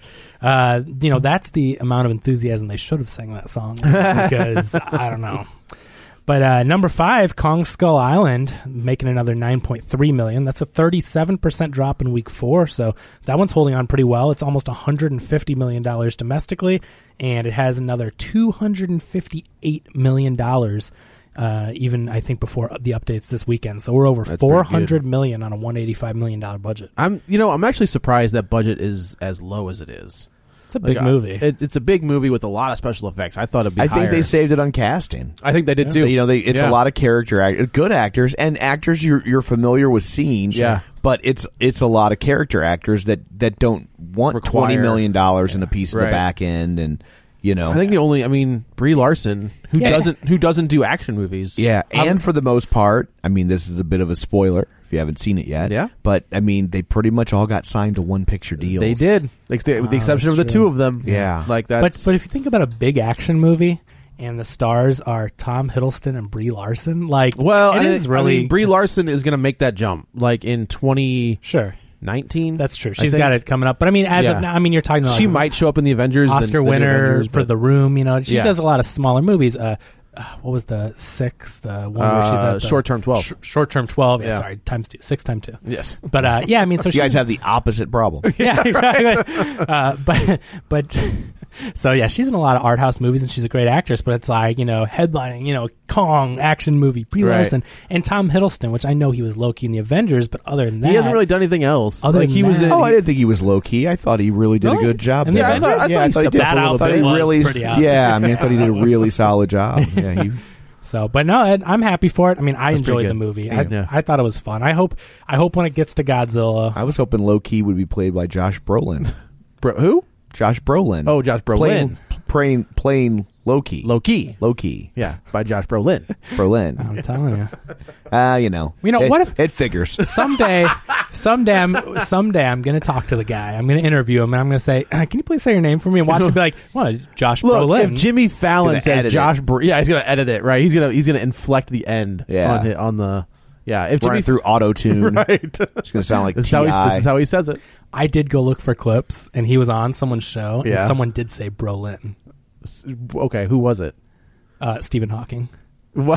uh, you know, that's the amount of enthusiasm they should have sang that song because I don't know. But uh, number five, Kong Skull Island, making another nine point three million dollars. That's a thirty-seven percent drop in week four. So that one's holding on pretty well. It's almost one hundred fifty million dollars domestically, and it has another two hundred fifty-eight million dollars. Uh, even I think before the updates this weekend. So we're over That's pretty four hundred good. million on a one hundred eighty-five million dollars budget. I'm, you know, I'm actually surprised that budget is as low as it is. It's a big Like, movie. I- It, it's a big movie with a lot of special effects. I thought it'd be. I think higher. they saved it on casting. I think they did too. You know, they, it's Yeah. a lot of character act, good actors and actors you're you're familiar with seeing. Yeah. but it's it's a lot of character actors that, that don't want Require- twenty million dollars in a piece of Right. the back end, and you know, I think the only. I mean, Brie Larson, who Yeah. doesn't who doesn't do action movies. yeah, Um, and for the most part, I mean, this is a bit of a spoiler if you haven't seen it yet. Yeah. but I mean, they pretty much all got signed to one picture deals. they did, like, the, with the Oh, exception of that's the true. two of them. Yeah. like But that. but if you think about a big action movie and the stars are Tom Hiddleston and Brie Larson, like well, it I, is I really mean, Brie Larson is going to make that jump, like in twenty sure. nineteen. That's true. I She's think. got it coming up. But I mean, as Yeah. of now, I mean, you're talking about She might show up in the Avengers, the- Oscar the new winner Avengers, for but- The Room. You know, she Yeah. does a lot of smaller movies. Uh, uh, what was the six? The one where she's Uh, at the, Short-term twelve. Sh- short term twelve. Yeah, Yeah. sorry, times two, six times two. Yes. But uh, yeah, I mean, so You she's, guys have the opposite problem. yeah, exactly. uh, but but so yeah, she's in a lot of art house movies and she's a great actress. But it's like, you know, headlining, you know, Kong action movie, Brie Right. Larson and Tom Hiddleston, which I know he was Loki in the Avengers, but other than that, He hasn't really done anything else. Other like than he was that- in. Oh, I didn't think he was low key. I thought he really did Really? a good job. In the there. Yeah, I thought, I thought yeah, he I thought he stepped did. up a That little I thought bit. he was really, pretty out. yeah. I mean, I thought he did a That was- really solid job. Yeah, he, So, but no, I- I'm happy for it. I mean, I That's pretty enjoyed the good. movie. Yeah. I, Yeah. I thought it was fun. I hope, I hope when it gets to Godzilla, I was hoping low key would be played by Josh Brolin. Bro, who? Josh Brolin. Oh, Josh Brolin. Playing, playing, playing Loki. Loki. Loki. Yeah, by Josh Brolin. Brolin. I'm telling you. Uh, you know. You know, it, what if- it figures? Someday, someday, I'm, someday I'm going to talk to the guy. I'm going to interview him, and I'm going to say, "Uh, "Can you please say your name for me?" And watch him be like, "What, Josh Look, Brolin?" if Jimmy Fallon He's gonna says edit Josh, it. Br- yeah, he's gonna edit it. Right, he's gonna he's gonna inflect the end. Yeah. on, the, on the yeah. If Running Jimmy through auto tune. right, It's gonna sound like this is how he T I. this is how he says it. I did go look for clips, and he was on someone's show, and Yeah. someone did say Brolin. S- Okay, who was it? Uh, Stephen Hawking. What?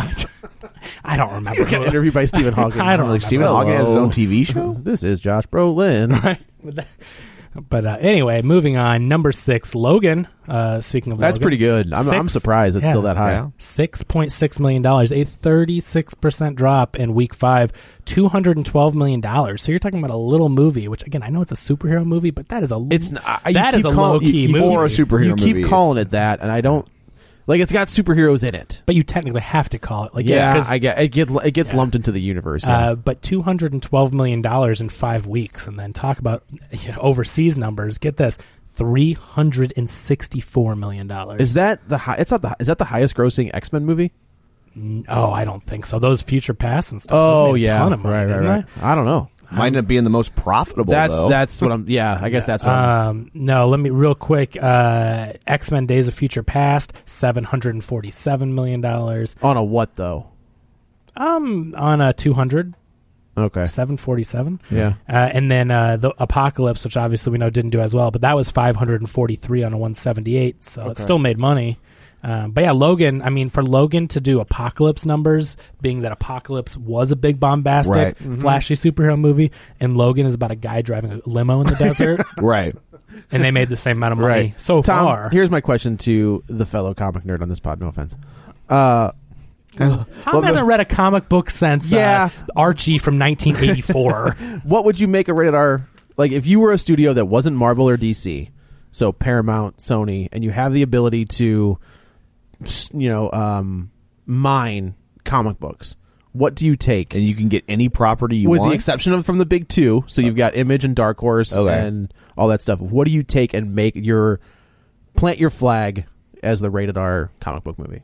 I don't remember. He got who- interviewed by Stephen Hawking. I don't Like remember. Stephen Hawking has his own T V show. This is Josh Brolin. Right. But uh, anyway, moving on. Number six, Logan. Uh, speaking of That's Logan, pretty good. I'm, I'm Six- surprised it's yeah. still that high. Yeah. six point six million dollars, a thirty-six percent drop in week five, two hundred twelve million dollars. So you're talking about a little movie, which again, I know it's a superhero movie, but that is a It's n- I- you that is keep a call- low key you- you- movie. For a superhero You keep movie, calling it's- it that, and I don't like. It's got superheroes in it. But you technically have to call it like Yeah, 'cause, I get it. Get it gets Yeah. lumped into the universe. Yeah. Uh, but two hundred twelve million dollars in five weeks, and then talk about you know, overseas numbers. Get this, three hundred sixty-four million dollars. is that the high? It's not the. Is that the highest grossing X Men movie? Oh, I don't think so. Those Future Pass and stuff. Oh those made a yeah, ton of money, right, right, didn't right. I don't know. Might end up being the most profitable. That's though. that's what I'm. Yeah, I guess that's they? what. I'm, Um, no, let me real quick. Uh, X Men: Days of Future Past, seven hundred and forty-seven million dollars. on a what though? Um, on a two hundred, Okay. seven forty-seven. Yeah. Uh, and then uh, the Apocalypse, which obviously we know didn't do as well, but that was five hundred and forty-three on a one seventy-eight, so it Okay. still made money. Um, but yeah, Logan, I mean, for Logan to do Apocalypse numbers, being that Apocalypse was a big bombastic, Right. Mm-hmm. flashy superhero movie, and Logan is about a guy driving a limo in the desert, Right. and they made the same amount of money Right. so Tom, far. here's my question to the fellow comic nerd on this pod. No offense. Uh, Tom well, hasn't the- read a comic book since Yeah. uh, Archie from nineteen eighty-four. what would you make a rated R? Like, if you were a studio that wasn't Marvel or D C, so Paramount, Sony, and you have the ability to, you know, um, mine comic books, what do you take? And you can get any property you With want. the exception of from the big two, so you've got Image and Dark Horse Okay. and all that stuff. What do you take and make your plant your flag as the rated R comic book movie?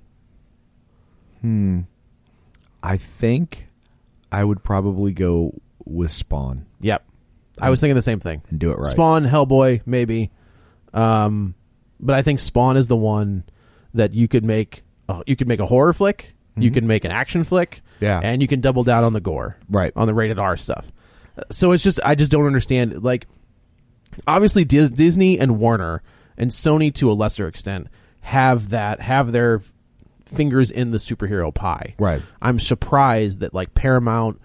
Hmm. I think I would probably go with Spawn Yep, I was thinking the same thing. and do it right. Spawn, Hellboy, maybe, um, but I think Spawn is the one that you could make. Uh, you could make a horror flick. You can make an action flick. Yeah. and you can double down on the gore. Right. On the rated R stuff. So it's just I just don't understand. Like, obviously Dis- Disney and Warner and Sony to a lesser extent have that have their fingers in the superhero pie. Right. I'm surprised that like Paramount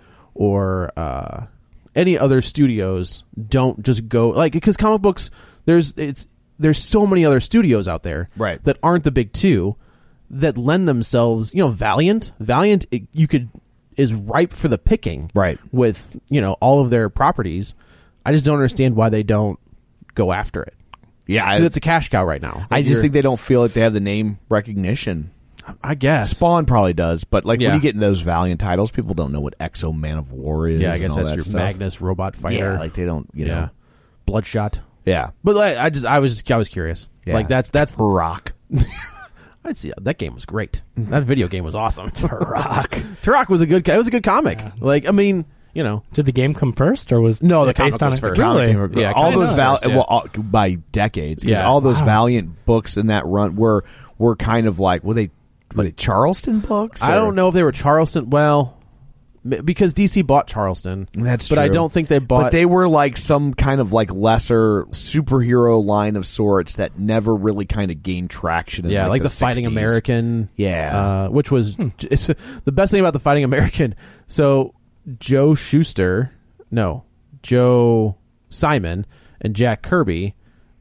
or uh, any other studios don't just go like because comic books there's it's there's so many other studios out there Right. that aren't the big two that lend themselves. You know, Valiant, Valiant, it, you could is ripe for the picking. Right. With you know all of their properties. I just don't understand why they don't go after it. Yeah, I, It's a cash cow right now. I Like, just you're- think they don't feel like they have the name recognition. I guess Spawn probably does, but like Yeah. when you get in those Valiant titles, people don't know what Exo Man of War is. Yeah, I and guess all that's that your stuff. Magnus Robot Fighter. Yeah, like they don't, you yeah, know. Bloodshot. Yeah, But like, I just I was I was curious. yeah. Like that's that's Turok. I'd see that game was great. That video game was awesome. Turok. Turok was a good. It was a good comic. Like I mean, you know, Did the game come first, or was No, the it based comic on was it? first. Really? Comic- Yeah, all comic those was val- first, yeah. well, all, by decades, because Yeah. all those Wow. Valiant books in that run were were kind of like were they were they Charleston books? I or- don't know if they were Charleston. Well, m- because D C bought Charleston. That's but I true. don't think they bought. But they were like some kind of like lesser superhero line of sorts that never really kind of gained traction. In yeah, like, like, the, Fighting sixties. American. Yeah. uh, which was it's the best thing about the Fighting American. So Joe Shuster, no, Joe Simon and Jack Kirby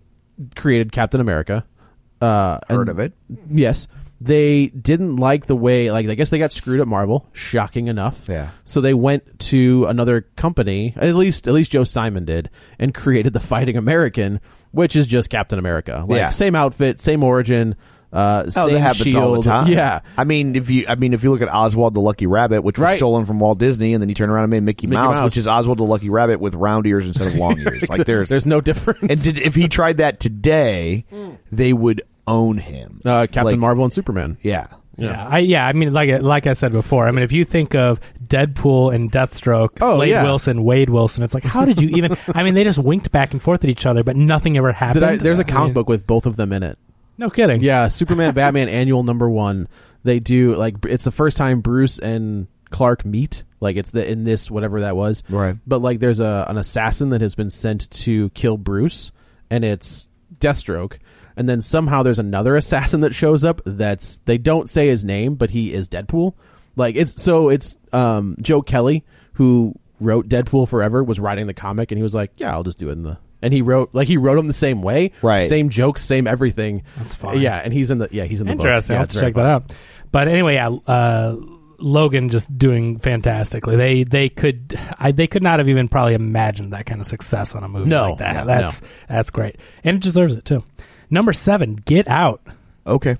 created Captain America. Uh, Heard and- of it? Yes. They didn't like the way, like, I guess they got screwed at Marvel, shocking enough. Yeah. So they went to another company, at least, at least Joe Simon did, and created the Fighting American, which is just Captain America. Like, Yeah. same outfit, same origin, uh, Oh, same that happens shield. all the time. Yeah. I mean, if you, I mean, if you look at Oswald the Lucky Rabbit, which was Right. stolen from Walt Disney, and then you turn around and made Mickey, Mickey Mouse, Mouse. which is Oswald the Lucky Rabbit with round ears instead of long ears. Like there's, There's no difference. and did, if he tried that today, they would own him. uh, Captain Like, Marvel and Superman. Yeah. Yeah, I yeah, I mean, like I- like I said before, I mean, if you think of Deadpool and Deathstroke, Oh, Slade yeah. Wilson, Wade Wilson, it's like, how did you even? I mean, they just winked back and forth at each other, but nothing ever happened. Did I, there's a I comic mean, book with both of them in it. No kidding. Yeah, Superman Batman Annual Number One. They do like it's the first time Bruce and Clark meet. Like it's the in this whatever that was. Right. But like there's a an assassin that has been sent to kill Bruce, and it's Deathstroke. And then somehow there's another assassin that shows up. That's they don't say his name, but he is Deadpool. Like it's so it's um, Joe Kelly who wrote Deadpool Forever was writing the comic, and he was like, yeah, I'll just do it in the. And he wrote like he wrote them the same way, Right. Same jokes, same everything. That's fine. Yeah, and he's in the yeah he's in the book. Interesting. Yeah, I'll have it's to very check that fun. out. But anyway, yeah, uh, Logan just doing fantastically. They they could I, they could not have even probably imagined that kind of success on a movie No, like that. no, that's that's great, and it deserves it too. Number seven, Get Out. Okay.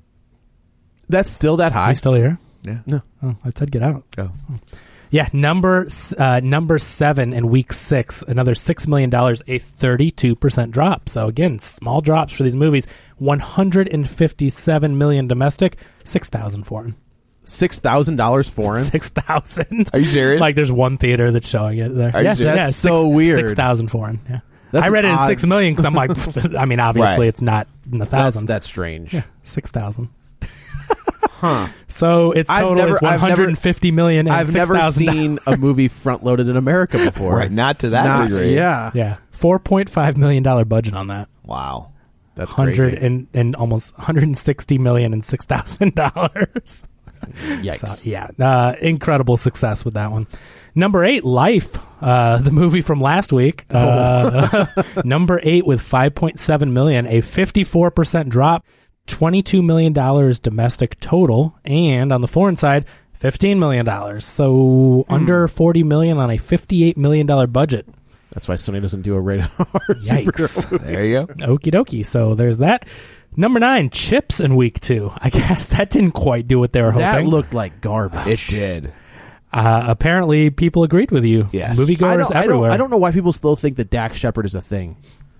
That's still that Are high. you still here? Yeah. No. Oh, I said Get Out. Oh. Yeah, number s- uh, number seven in week six, another six million dollars, a thirty-two percent drop. So again, small drops for these movies. One hundred and fifty-seven million domestic, six thousand foreign. Six thousand dollars foreign. Six thousand. Are you serious? Like there's one theater that's showing it there. Are you yeah, serious? yeah, That's six- so weird. Six thousand foreign. Yeah, That's I read an it as odd- six million because I'm like, I mean, obviously Right. it's not in the That's thousands. that's strange. yeah, six thousand. Huh. So its I've total never- is one I've never- hundred fifty million. And I've never six thousand seen a movie front loaded in America before. Right, not to that Not- degree. Yeah. Yeah, four point five million dollar budget on that. Wow. That's hundred crazy. and and almost one hundred sixty million and six thousand dollars. Yikes! So, yeah, uh, incredible success with that one. Number eight, Life, uh, the movie from last week. Uh, number eight with five point seven million, a fifty-four percent drop, twenty-two million dollars domestic total, and on the foreign side, fifteen million dollars. So mm. under forty million on a fifty-eight million dollars budget. That's why Sony doesn't do a rated R. Yikes. There you go. Okie dokie. So there's that. Number nine, Chips in week two. I guess that didn't quite do what they were hoping. That looked like garbage. It did. Uh, apparently, people agreed with you. Yes. Moviegoers I don't, I, everywhere. don't, I don't know why people still think that Dax Shepard is a thing.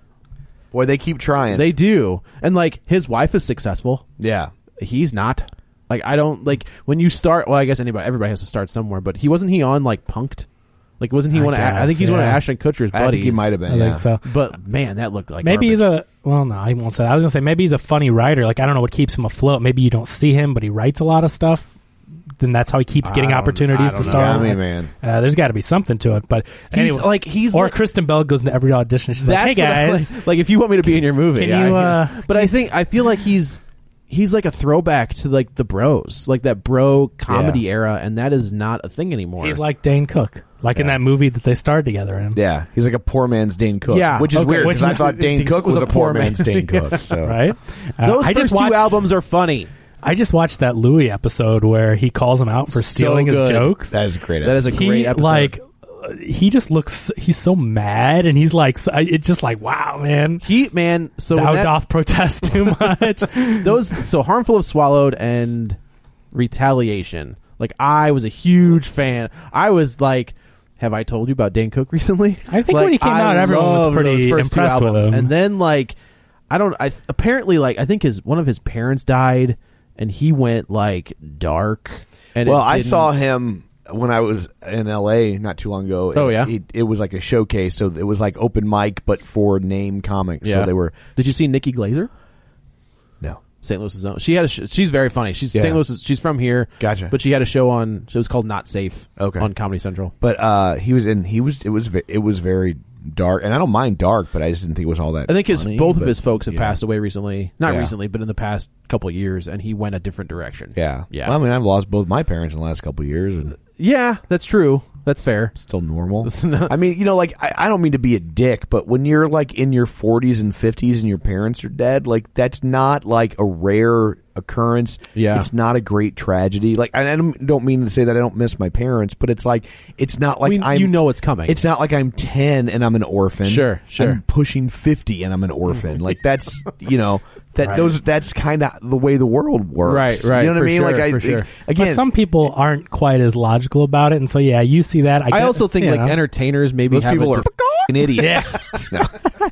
Boy, they keep trying. They do. And, like, his wife is successful. yeah. He's not. Like, I don't, like, when you start, well, I guess anybody, everybody has to start somewhere, but he wasn't he on, like, Punked? Like, wasn't he I one of, guess, I think he's yeah. one of Ashton Kutcher's buddies. I think he might have been. I yeah. think so. But, man, that looked like Maybe he's garbage. a, well, no, I won't say that. I was going to say, maybe he's a funny writer. Like, I don't know what keeps him afloat. Maybe you don't see him, but he writes a lot of stuff. Then that's how he keeps getting I don't- opportunities I to don't star. know. I mean, man. Uh, there's got to be something to it. But He's anyway, like, he's or like- Kristen Bell goes into every audition. She's like, That's hey, what I guys. like. Like, if you want me to be in your movie. Can yeah, you, I- uh, but I think, I feel like he's, he's like a throwback to, like, the Bros. Like, that bro comedy Yeah. era, and that is not a thing anymore. He's like Dane Cook. Like in Yeah. that movie that they starred together in. Yeah. He's like a poor man's Dane Cook. Yeah, Which is okay. weird Which because I is- thought Dane Cook was a poor man's Dane Cook. So. Right? Uh, Those I first just watched, two albums are funny. I just watched that Louis episode where he calls him out for So stealing his good. jokes. That is a great That is a he, great episode. Like, uh, he just looks, he's so mad, and he's like, so- it's just like, wow, man. He, man, so Thou when that- doth protest too much. those so Harmful of Swallowed and Retaliation. Like, I was a huge fan. I was like, have I told you about Dane Cook recently? I think Like, when he came I out, everyone was loved pretty those first two impressed with albums. him. And then, like, I don't. I apparently like I think his one of his parents died, and he went like dark. And Well, it I didn't- saw him when I was in L A not too long ago. Oh, It- yeah? It, it was like a showcase, so it was like open mic, but for name comics. Yeah. So they were. Did you see Nikki Glazer? No. Saint Louis's own. She had a. Sh- she's very funny. She's Yeah. Saint Louis. Is, she's from here. Gotcha. But she had a show on. It was called Not Safe. Okay. On Comedy Central. But uh, he was in. He was. It was. ve- It was very dark, and I don't mind dark, but I just didn't think it was all that. I think his funny, both of but, his folks have yeah. passed away recently. Not Yeah. recently, but in the past couple of years, and he went a different direction. Yeah. Yeah. Well, I mean, I've lost both my parents in the last couple of years, and Yeah, that's true. That's fair. still normal. It's not- I mean, you know, like I, I don't mean to be a dick, but when you're like in your forties and fifties and your parents are dead, like that's not like a rare occurrence. Yeah. It's not a great tragedy. Like I don't don't mean to say that I don't miss my parents, but it's like it's not like I mean, I'm you know it's coming. It's not like I'm ten and I'm an orphan. Sure, sure. I'm pushing fifty and I'm an orphan. Like that's you know that Right. those that's kind of the way the world works. Right, right, You know what for I mean? sure, like I for sure. again, But some people aren't quite as logical about it, and so yeah, you see that. I, I get- also think you like know. entertainers maybe those have people a are fucking idiots. No.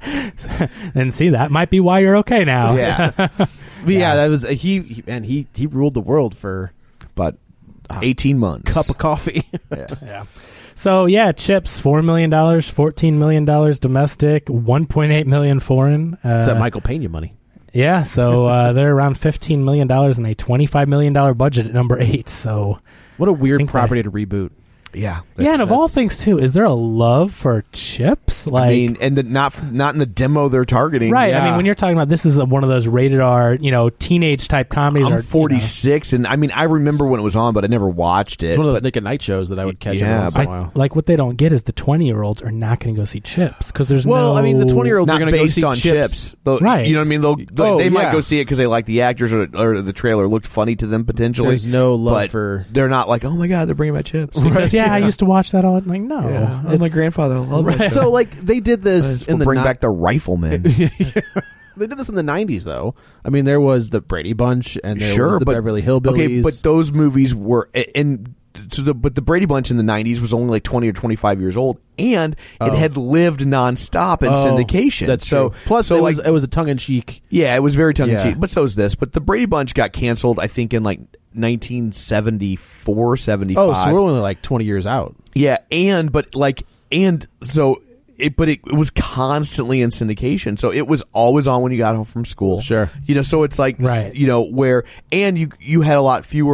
and see that might be why you're okay now. Yeah. But yeah, that was he, he and he he ruled the world for But eighteen months. a cup of coffee. Yeah. So yeah, Chips, four million dollars, fourteen million dollars domestic, one point eight million foreign. Uh, Is that Michael Pena money? Yeah, so uh, they're around fifteen million dollars and a twenty-five million dollar budget at number eight. So What a weird think property to reboot. Yeah. yeah, and of all that's- things too, is there a love for Chips? Like, I mean, and the- not not in the demo they're targeting. right? yeah. I mean, when you're talking about this is a, one of those rated R, you know, teenage type comedies. or, I'm you know, forty-six, and I mean, I remember when it was on, but I never watched it. It's one of those but- Nick at Night shows that I would catch Yeah, every once in a I, while. like what they don't get is the twenty year olds are not going to go see Chips because there's Well, no. I mean, the twenty year olds are not going to go based see on Chips. chips, They'll- Right. You know what I mean? They'll, they'll- Oh, they might yeah. go see it because they like the actors or, or the trailer looked funny to them potentially. There's no love but for- They're not like, oh my god, they're bringing back chips. Because, yeah, I used to watch that all. Like, no, Yeah. Oh, it's- my grandfather loved that show. So like they did this We'll in the bring ni- back the Rifleman. They did this in the nineties, though. I mean, there was the Brady Bunch, and there sure, was the but Beverly Hillbillies. Okay, but those movies were and so the but the Brady Bunch in the nineties was only like twenty or twenty-five years old, and Oh. it had lived nonstop in Oh, syndication. That's so true. Plus, so it like was it was a tongue in cheek. yeah, it was very tongue in Yeah. cheek. But so is this. But the Brady Bunch got canceled, I think, in like nineteen seventy-four, seventy-five. Oh, so we're only like twenty years out. Yeah, and but like and so it but it, it was constantly in syndication. So it was always on when you got home from school. Sure. You know, so it's like Right. you know, where and you you had a lot fewer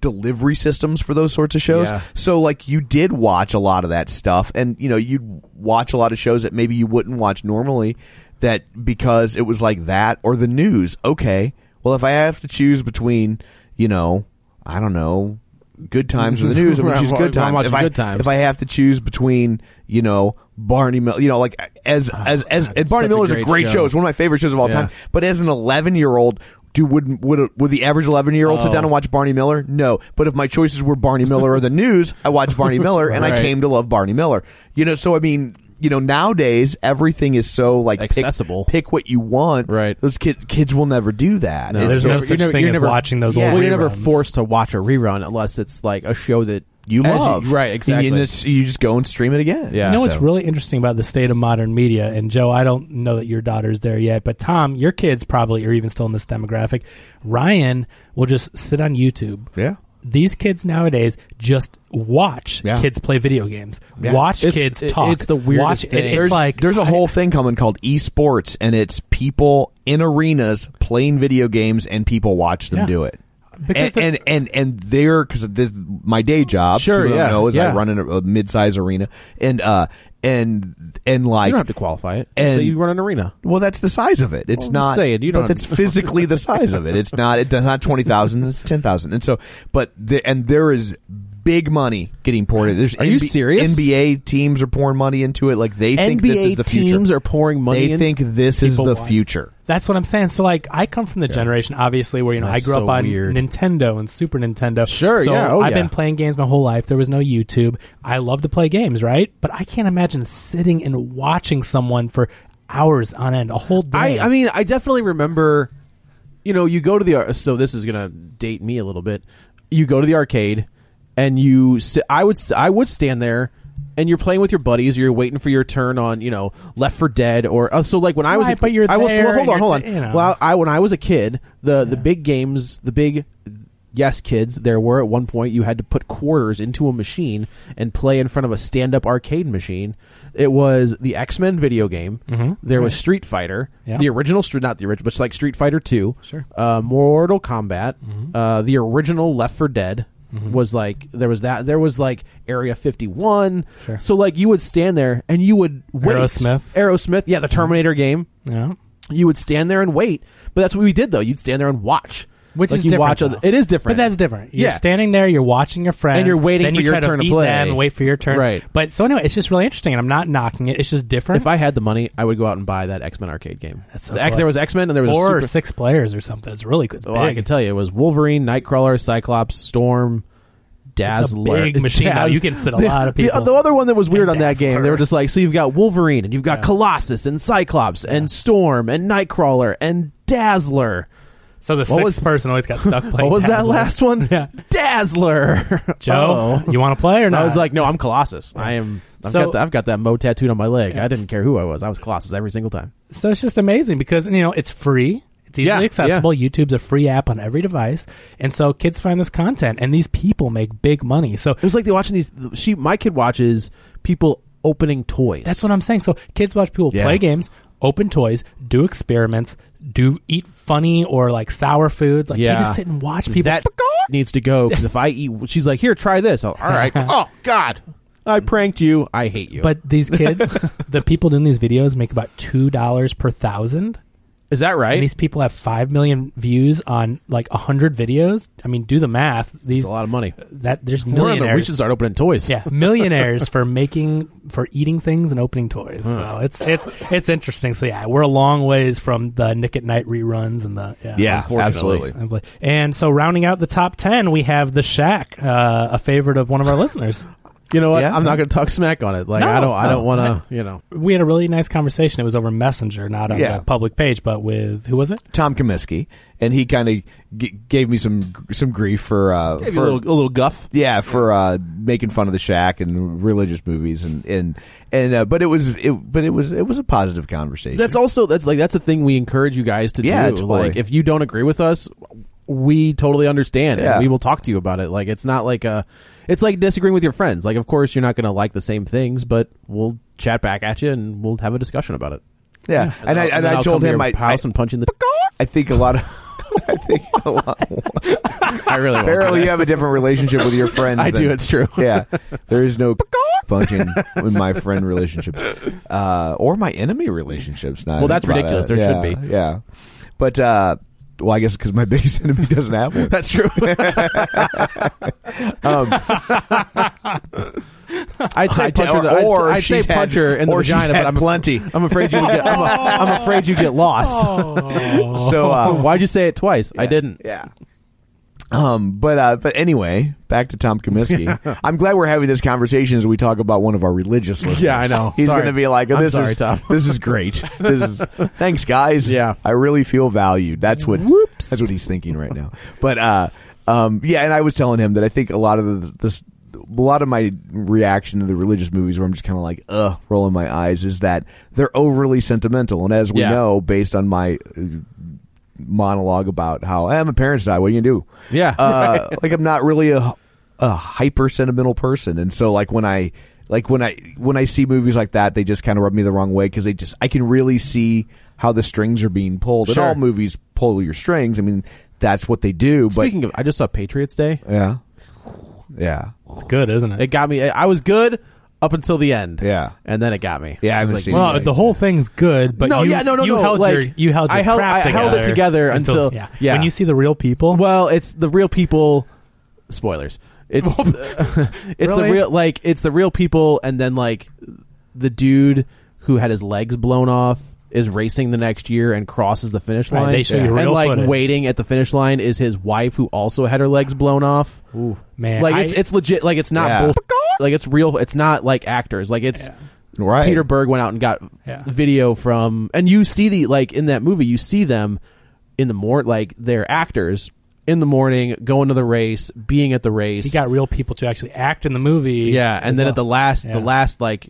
delivery systems for those sorts of shows. Yeah. So like you did watch a lot of that stuff, and you know you'd watch a lot of shows that maybe you wouldn't watch normally, that because it was like that or the news. Okay, well if I have to choose between, you know, I don't know, Good Times or the news, I'm gonna choose Good Times. If I, Good Times. if I have to choose between, you know, Barney Miller, you know, like as as as God, and Barney such a Miller's a great great show. show. It's one of my favorite shows of all Yeah. time. But as an eleven year old, do would would would the average eleven year old sit Oh. down and watch Barney Miller? No. But if my choices were Barney Miller or the news, I watched Barney Miller, and I Right. came to love Barney Miller. You know, so I mean, you know, nowadays everything is so like pick- Accessible. Pick, what you want. Right. Those kids kids will never do that. No, It's There's so- no you're such never- thing you're as never- watching those Yeah. old Well, you're never reruns. forced to watch a rerun unless it's like a show that you as love. right, exactly. And it's- you just go and stream it again. Yeah. You know what's So- really interesting about the state of modern media, and Joe, I don't know that your daughter's there yet, but Tom, your kids probably are even still in this demographic. Ryan will just sit on YouTube. Yeah. These kids nowadays just watch Yeah. kids play video games. Yeah. Watch It's- kids it- talk. it's the weirdest watch, thing. it- It's There's like there's a whole thing coming called esports, and it's people in arenas playing video games, and people watch them Yeah. do it. Because and, the- and and and they're because this my day job. Sure, people don't yeah, know, is I yeah. run in a, a mid-size arena, and uh and and like you don't have to qualify it. and- so you run an arena. well, that's the size of it. It's Well, I'm not. just saying, you but don't- that's physically the size of it. It's not. It's not twenty thousand. It's ten thousand. And so, but the, and there is big money getting poured in. There's Are you N B- serious? N B A teams are pouring money into it. Like they think N B A this is the future. teams are pouring money They in. think this is People the watch. future. That's what I'm saying. So, like, I come from the generation, obviously, where, you know, That's I grew so up on weird. Nintendo and Super Nintendo. Sure, so yeah, oh, I've yeah. been playing games my whole life. There was no YouTube. I love to play games, right? But I can't imagine sitting and watching someone for hours on end, a whole day. I, I mean, I definitely remember. You know, you go to the ar- so this is gonna date me a little bit. You go to the arcade, and you sit, I would I would stand there, and you're playing with your buddies. Or you're waiting for your turn on, you know, Left four Dead, or uh, so like when I was, Right, a, but you're I was there, well, hold on, you're hold on. t- you know. Well, I when I was a kid, the the big games, the big. Yes, kids, there were at one point you had to put quarters into a machine and play in front of a stand-up arcade machine. It was the X-Men video game. Mhm. There was Street Fighter, Yeah. the original, Street, not the original, but it's like Street Fighter two. Sure. Uh, Mortal Kombat. Uh, the original Left four Dead was like there was that. There was like Area fifty-one. Sure. So like you would stand there and you would wait. Aerosmith. Aerosmith. Yeah, the Terminator game. yeah. You would stand there and wait. But that's what we did though. You'd stand there and watch. Which Like is you different. watch other- though. it is different. But that's different. You're Yeah. standing there, you're watching your friends, And you're waiting then for you your try turn to beat play. them and wait for your turn. Right. But so anyway, it's just really interesting, and I'm not knocking it. It's just different. If I had the money, I would go out and buy that X-Men arcade game. That's so The X- cool. there was X-Men and there was Four a or super, six players or something. It's really good. It's Oh, I big. can tell you, it was Wolverine, Nightcrawler, Cyclops, Storm, Dazzler. big machine, though. You can sit a lot of The- people. The, other one that was weird And on that game, Dazzler. they were just like, so you've got Wolverine, and you've got Yeah. Colossus, and Cyclops, and Storm, and Nightcrawler, and Dazzler. So the What sixth was- person always got stuck playing. What was that Dazzler. last one? Yeah. Dazzler. Joe, Oh. you want to play or And not? I was like, no, I'm Colossus. I am. I've, So- got the, I've got that Mo tattooed on my leg. I Yes. didn't care who I was. I was Colossus every single time. so it's just amazing because, you know, it's free. It's easily Yeah, accessible. YouTube's a free app on every device. And so kids find this content, and these people make big money. So It was like they watching these. She, my kid watches people opening toys. that's what I'm saying. So kids watch people Yeah. play games, open toys, do experiments, do eat funny or like sour foods. Like Yeah. they just sit and watch people. That needs to go because if I eat, she's like, "Here, try this." I'll, All right. Oh God, I pranked you. I hate you. But these kids, the people doing these videos make about two dollars per thousand. is that right? And these people have five million views on like a hundred videos. I mean, do the math. These It's a lot of money. that there's We're on the- millionaires. we should start opening toys. Yeah, millionaires for making for eating things and opening toys. So it's it's it's interesting. So yeah, we're a long ways from the Nick at Night reruns and the yeah. Yeah, Unfortunately. absolutely. And so rounding out the top ten, we have The Shack, uh, a favorite of one of our listeners. You know what? Yeah. I'm not going to talk smack on it. Like No, I don't. I no. don't want to. You know. We had a really nice conversation. It was over Messenger, not on Yeah. the public page, but with who was it? Tom Comiskey, and he kind of g- gave me some some grief for uh, Maybe for a little, a little guff. yeah for uh, making fun of the Shack and religious movies and and and uh, but it was it but it was it was a positive conversation. That's also that's like that's a thing we encourage you guys to Yeah, do. totally. Like if you don't agree with us, we totally understand Yeah. and we will talk to you about it. Like it's not like a it's like disagreeing with your friends. Like of course you're not going to like the same things, but we'll chat back at you and we'll have a discussion about it. yeah, and, I I'll- and then I I'll told come to him your I, house I and punch in the I think a lot of I think a lot more. I really won't. Apparently, you have a different relationship with your friends. I than, do. It's true. Yeah, there is no punching in my friend relationships, uh, or my enemy relationships. Now, Well, that's about ridiculous. it. There yeah, should be. Yeah, but uh, well, I guess because my biggest enemy doesn't have one. That's true. um, I'd say I punch tell- her. I'd, or I'd say she's punch had- her in the or she's vagina, had but I'm plenty. I'm afraid you. Would get, I'm, a, I'm afraid you get lost. So uh, Why'd you say it twice? I didn't. Yeah. Um, but uh, but anyway, back to Tom Comiskey. I'm glad we're having this conversation as we talk about one of our religious listeners. Yeah, I know. He's Sorry. going to be like, oh, I'm "This sorry, is Tom. this is great. This is thanks, guys. Yeah. I really feel valued." That's what Whoops. that's what he's thinking right now. But uh, um, yeah, and I was telling him that I think a lot of the this a lot of my reaction to the religious movies, where I'm just kind of like, "Ugh," rolling my eyes, is that they're overly sentimental, and as we Yeah. know, based on my Uh, monologue about how I'm a parent's die. What are you gonna do? Yeah. uh, like I'm not really a a hyper sentimental person, and so like when I like when I when I see movies like that, they just kind of rub me the wrong way because they just I can really see how the strings are being pulled. Sure. And all movies pull your strings. I mean, that's what they do. Speaking of, I just saw Patriots Day. But yeah, yeah, It's good, isn't it? It got me. I was good up until the end. Yeah. and then it got me. Yeah, I was haven't like, seen well, it. the whole thing's good, but no, you, yeah, no, no, you no. held like, your you held your I held, crap I together. held it together until, yeah. yeah. When you see the real people, Well, it's the real people. Spoilers. It's it's Really? the real like it's the real people, and then like the dude who had his legs blown off is racing the next year and crosses the finish Right, line. they show you and real like footage. waiting at the finish line is his wife who also had her legs blown off. Ooh, man, Like I- it's it's legit. Like it's not Yeah. bull. Like it's real. It's not like actors. Like it's. Yeah. right. Peter Berg went out and got Yeah. video from, and you see the like in that movie, you see them in the morning, like they're actors in the morning, going to the race, being at the race. he got real people to actually act in the movie. yeah, and as then well. at the last, Yeah. the last like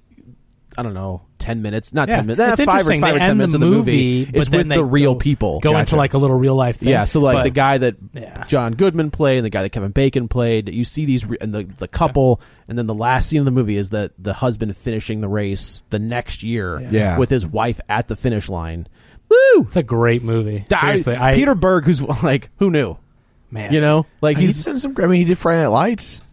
I don't know, ten minutes, not Yeah. ten minutes, It's eh, five or interesting. five They or ten end minutes the of the movie, movie, is but then with they the real go- people. go into like a little real life thing. Yeah, so like But- the guy that Yeah. John Goodman played and the guy that Kevin Bacon played, you see these re- and the the couple, and then the last scene of the movie is that the husband finishing the race the next year, Yeah. Yeah. with his wife at the finish line. Woo! It's a great movie. I- Seriously, I, Peter Berg, who's like, who knew? man, You know, like he's he's done some. I mean, he did Friday Night Lights.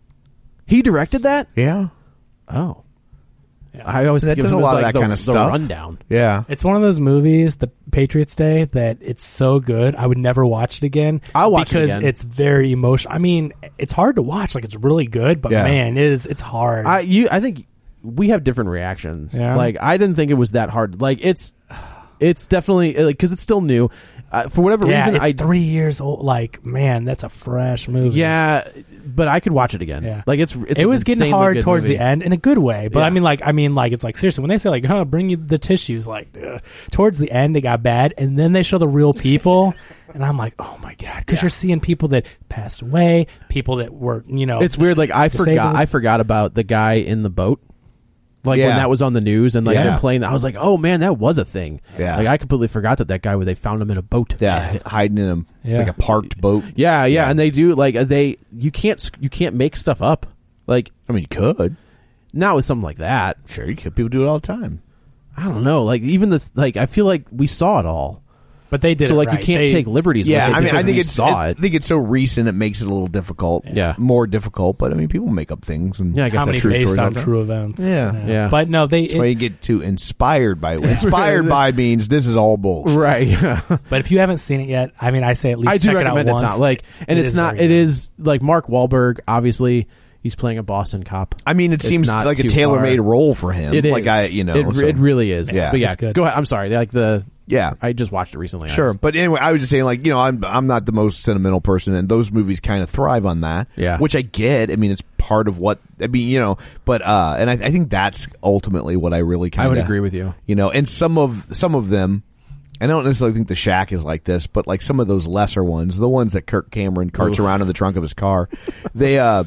he directed that. Yeah, Oh, Yeah. I always That think does of a him as lot of like that the, kind of the stuff. rundown. yeah. It's one of those movies, the Patriots Day, that it's so good. I would never watch it again. I'll watch it because again. it's very emotional. I mean, it's hard to watch. Like it's really good, but Yeah. man, it is. It's hard. I you I think we have different reactions. Yeah. Like I didn't think it was that hard. Like it's it's definitely like because it's still new. Uh, for whatever yeah, reason, it's I three years old. Like man, that's a fresh movie. yeah, but I could watch it again. Yeah. Like it's, it's it an was getting insanely hard good towards movie. the end in a good way, but Yeah. I mean, like, I mean, like, it's like seriously when they say like, "Huh, bring you the tissues," like, ugh. Towards the end it got bad, and then they show the real people, and I'm like, oh my god, because Yeah. you're seeing people that passed away, people that were, you know, It's weird. Like I disabled. forgot. I forgot about the guy in the boat. Like when Yeah. that was on the news and like Yeah. them playing that, I was like, oh man, that was a thing. Yeah. Like I completely forgot that that guy where they found him in a boat. Yeah, hiding in a Yeah. like a parked boat. Yeah, yeah, and they do like they. You can't s- you can't make stuff up. Like I mean, you could. not with something like that. Sure, you could. People do it all the time. I don't know. Like even the like, I feel like we saw it all. but they did. so it like right. you can't They- take liberties. Yeah, with it I mean, I because think we it's. saw I it. think it's so recent it makes it a little difficult. Yeah. more difficult. But I mean, people make up things. And Yeah, I guess how many that's true based stories on out there. true events. Yeah. Yeah. But no, they. That's why you It, get too inspired by it. Inspired by means this is all bullshit. Right. but if you haven't seen it yet, I mean, I say at least I do check recommend it it. out once. Tom. Like, and It it's is not. very It good. is like Mark Wahlberg. Obviously, he's playing a Boston cop. I mean, it It's seems not like a too tailor-made far. role for him. It is. Like I, you know, it, so- it really is. Yeah. but yeah, It's good. go ahead. I'm sorry. Like the yeah. I just watched it recently. Sure, but anyway, I was just saying, like, you know, I'm I'm not the most sentimental person, and those movies kind of thrive on that. Yeah. which I get. I mean, it's part of what I mean, you know. But uh, and I, I think that's ultimately what I really kind I of would agree with you. You know, and some of some of them, I don't necessarily think The Shack is like this, but like some of those lesser ones, the ones that Kirk Cameron carts Oof. around in the trunk of his car, they uh,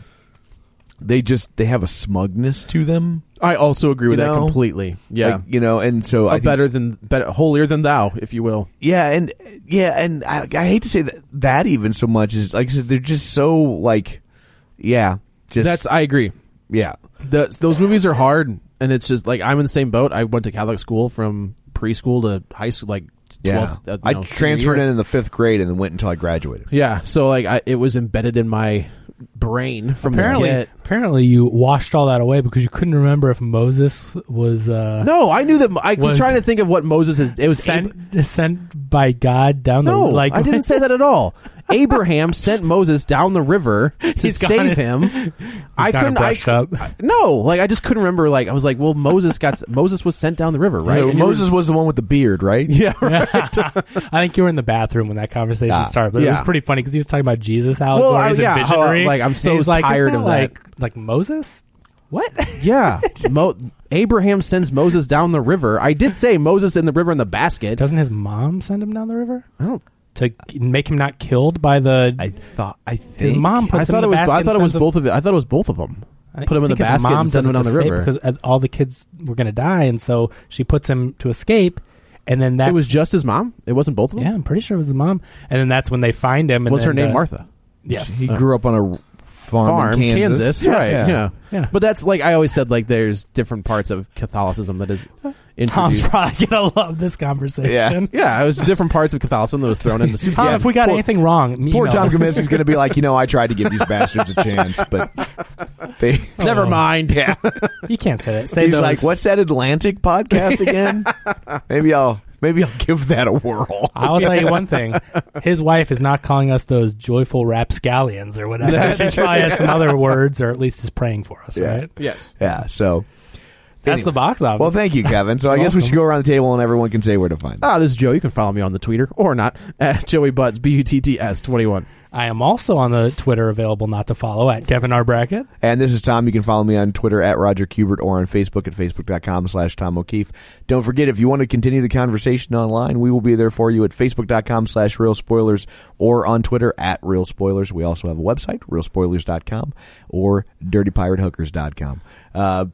they just they have a smugness to them. I also agree with You that know? completely. Yeah. Like, you know, and so A I think, better than better, holier than thou, if you will. yeah, and yeah, and I, I hate to say that that even so much is like I said, they're just so like, yeah, just That's I agree. yeah, The, those movies are hard, and it's just like I'm in the same boat. I went to Catholic school from preschool to high school, like Yeah, twelfth, uh, you I know, senior transferred year. in in the fifth grade and then went until I graduated. Yeah, so like I, it was embedded in my brain from Apparently, the get. apparently you washed all that away because you couldn't remember if Moses was uh, No, I knew that. I was, Was- trying to think of what Moses is. It was sent sent by God down the No, like. I didn't say that at all. Abraham sent Moses down the river to He's got save it. him. I got it couldn't. I, brushed up. I- no, like I just couldn't remember. Like I was like, well, Moses got Moses was sent down the river, right? Yeah, And you Moses was the one with the beard, right? were- yeah, right. I think you were in the bathroom when that conversation Ah, started, but it yeah. was pretty funny because he was talking about Jesus Well, allegories I- yeah, and how, visionary. like, I'm so And he's like, tired isn't of that that. like like Moses. What? yeah. Mo- Abraham sends Moses down the river. I did say Moses in the river in the basket. Doesn't his mom send him down the river I don't. to make him not killed by the? I thought. I his think mom puts I him thought in it the was. basket I and thought it was sends him- both of it. I thought it was both of them. I Put him in the think his basket mom and send does him it down to the save river. because uh, all the kids were going to die, and so she puts him to escape. And then that It was just his mom. It wasn't both of them. yeah, I'm pretty sure it was his mom. And then that's when they find him. And What's her then, name? uh, Martha. Yes, he grew up on a farm, Farm, in Kansas. right? Yeah. Yeah. Yeah. But that's like I always said. Like there's different parts of Catholicism that is Tom's introduced. probably gonna love this conversation. Yeah, it was different parts of Catholicism that was thrown in the soup. Tom, Yeah. if we got poor- anything wrong, Poor email Tom us. Kaminsky's going to be like, you know, I tried to give these bastards a chance, but they Never mind. Yeah, You can't say that. Say he's those. like, what's that Atlantic podcast again? maybe I'll maybe I'll give that a whirl. I'll tell you one thing. His wife is not calling us those joyful rapscallions or whatever. She's probably has some other words, or at least is praying for us, Yeah. right? Yes. Yeah, so That's anyway. the box office. Well, thank you, Kevin. So I guess we should go around the table and everyone can say where to find us. Ah, this is Joe. You can follow me on the Twitter or not at Joey Butts B U T T S twenty-one. I am also on the Twitter available not to follow at Kevin R. Brackett. And this is Tom. You can follow me on Twitter at Roger Kubert or on Facebook at facebook.com slash Tom O'Keefe. Don't forget, if you want to continue the conversation online, we will be there for you at facebook.com slash Real Spoilers or on Twitter at Real Spoilers. We also have a website, real spoilers dot com or dirty pirate hookers dot com. Uh,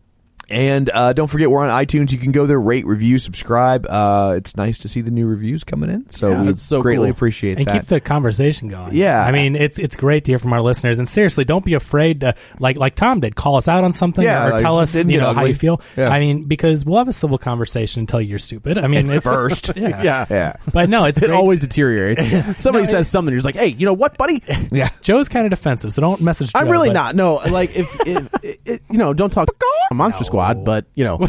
And uh, don't forget, we're on iTunes. You can go there, rate, review, subscribe. Uh, it's nice to see the new reviews coming in. So Yeah, we that's so greatly cool. appreciate And that. keep the conversation going. Yeah. I mean, it's it's great to hear from our listeners. And seriously, don't be afraid to, like like Tom did, call us out on something Yeah, or like, tell us didn't you get know how ugly. you feel. Yeah. I mean, because we'll have a civil conversation and tell you you're stupid. I mean, it's First. yeah. Yeah. yeah. But no, it's It great. always deteriorates. Somebody No, says it- something, you're just like, hey, you know what, buddy? Yeah. Joe's kind of defensive, so don't message Joe. I'm really but- not. No, like if, if it, it, you know, don't talk Monster No. Squad, but you know,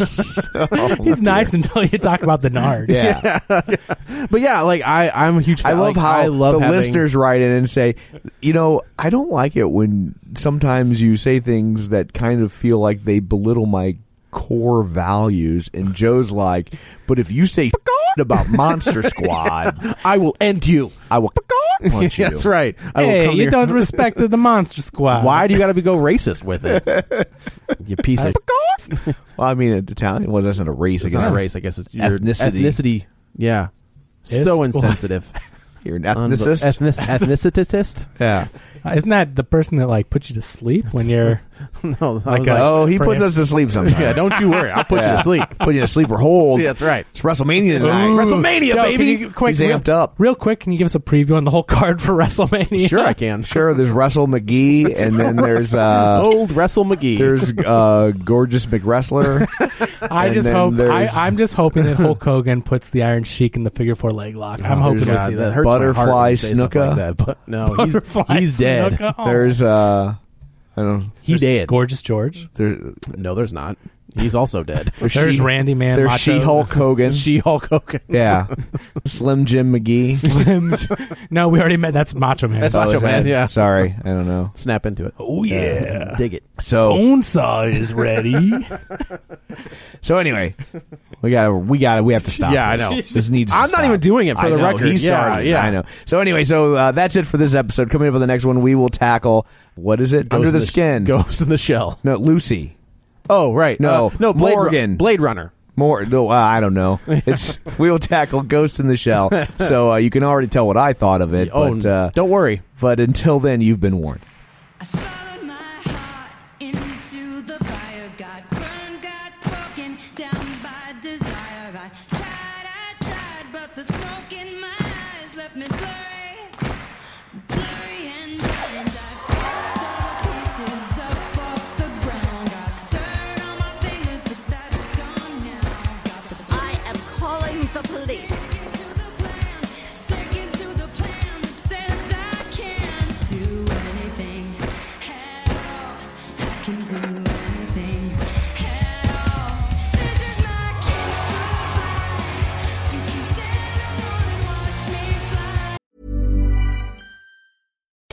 He's nice until you talk about the Nards. Yeah. but yeah, like I, I'm a huge. I fan. love like, how I love the having, listeners write in and say, you know, I don't like it when sometimes you say things that kind of feel like they belittle my core values. And Joe's like, but if you say about Monster Squad, I will end you. I will punch you. That's right. I will Hey, come you here. don't respect the Monster Squad. Why do you got to be go racist with it? You piece of. Well, I mean, Italian well, that's not a race. I It's guess not a race, I guess. It's your Ethnicity. Ethnicity. Yeah. Ist? So insensitive. You're an ethnicist. Ethnic, ethnicist. Yeah. Uh, Isn't that the person that like puts you to sleep when you're No, I was Like like, a- Oh, he for puts him- us to sleep sometimes. yeah, don't you worry. I'll put you Yeah. to sleep. Put you to sleep or hold. Yeah, that's right. It's WrestleMania tonight. Ooh. WrestleMania, Joe, baby. can you, quick, He's real, amped up. Real quick, can you give us a preview on the whole card for WrestleMania? Sure, I can. Sure, there's Russell McGee, and then there's uh, Old Wrestle McGee. there's uh, Gorgeous McWrestler. I And just then hope I, there's- I'm just hoping that Hulk Hogan puts the Iron Sheik in the figure four leg lock. I'm hoping to there's, see uh, that. hurts my heart Butterfly when you say stuff Snuka. like that, but no, he's, Butterfly he's dead. Snuka. Oh. There's uh, I don't know. He dead. Gorgeous George. There, No, there's not. He's also dead. there's There's She- Randy Man. There's Macho. She-Hulk Hogan. She Hulk Hogan. Yeah, Slim Jim McGee. No, we already met. That's Macho Man. That's Oh, Macho is that- Man, yeah. Sorry, I don't know. Snap into it. oh yeah. Dig it. So Bonesaw is ready. so anyway, we got we got we have to stop. Yeah, I this. know. This needs. to I'm not stop. even doing it for I the know, record. He Yeah, started. yeah. I know. So anyway, so uh, that's it for this episode. Coming up with the next one, we will tackle what is it? Ghost Under in the, sh- Skin. Ghost in the Shell. No, Lucy. Oh, right. No, Uh, no, Blade Morgan. Ru- Blade Runner. More, no, uh, I don't know. It's we will tackle Ghost in the Shell. So uh, you can already tell what I thought of it. Oh, but uh, don't worry. but until then, you've been warned. I followed my heart into the fire. Got burned, got broken down by desire. I tried, I tried, but the smoke in my eyes left me blurry, blurry and blind. I picked all the pieces up off the ground. Got dirt on my fingers, but that's gone now. Got the I am calling the police.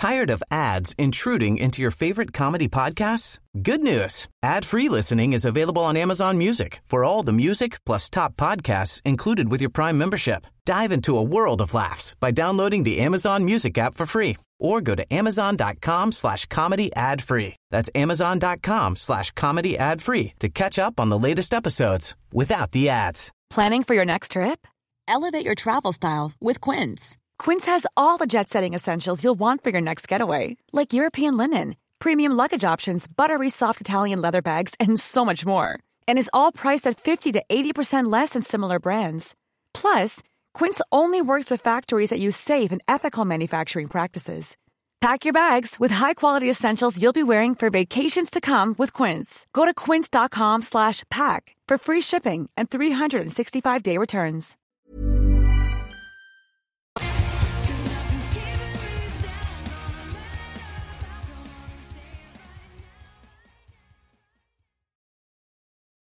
Tired of ads intruding into your favorite comedy podcasts? Good news. Ad-free listening is available on Amazon Music for all the music plus top podcasts included with your Prime membership. Dive into a world of laughs by downloading the Amazon Music app for free or go to amazon.com slash comedy ad free. That's amazon.com slash comedy ad free to catch up on the latest episodes without the ads. Planning for your next trip? Elevate your travel style with Quince. Quince has all the jet-setting essentials you'll want for your next getaway, like European linen, premium luggage options, buttery soft Italian leather bags, and so much more. And is all priced at fifty to eighty percent less than similar brands. Plus, Quince only works with factories that use safe and ethical manufacturing practices. Pack your bags with high-quality essentials you'll be wearing for vacations to come with Quince. Go to quince.com slash pack for free shipping and three sixty-five day returns.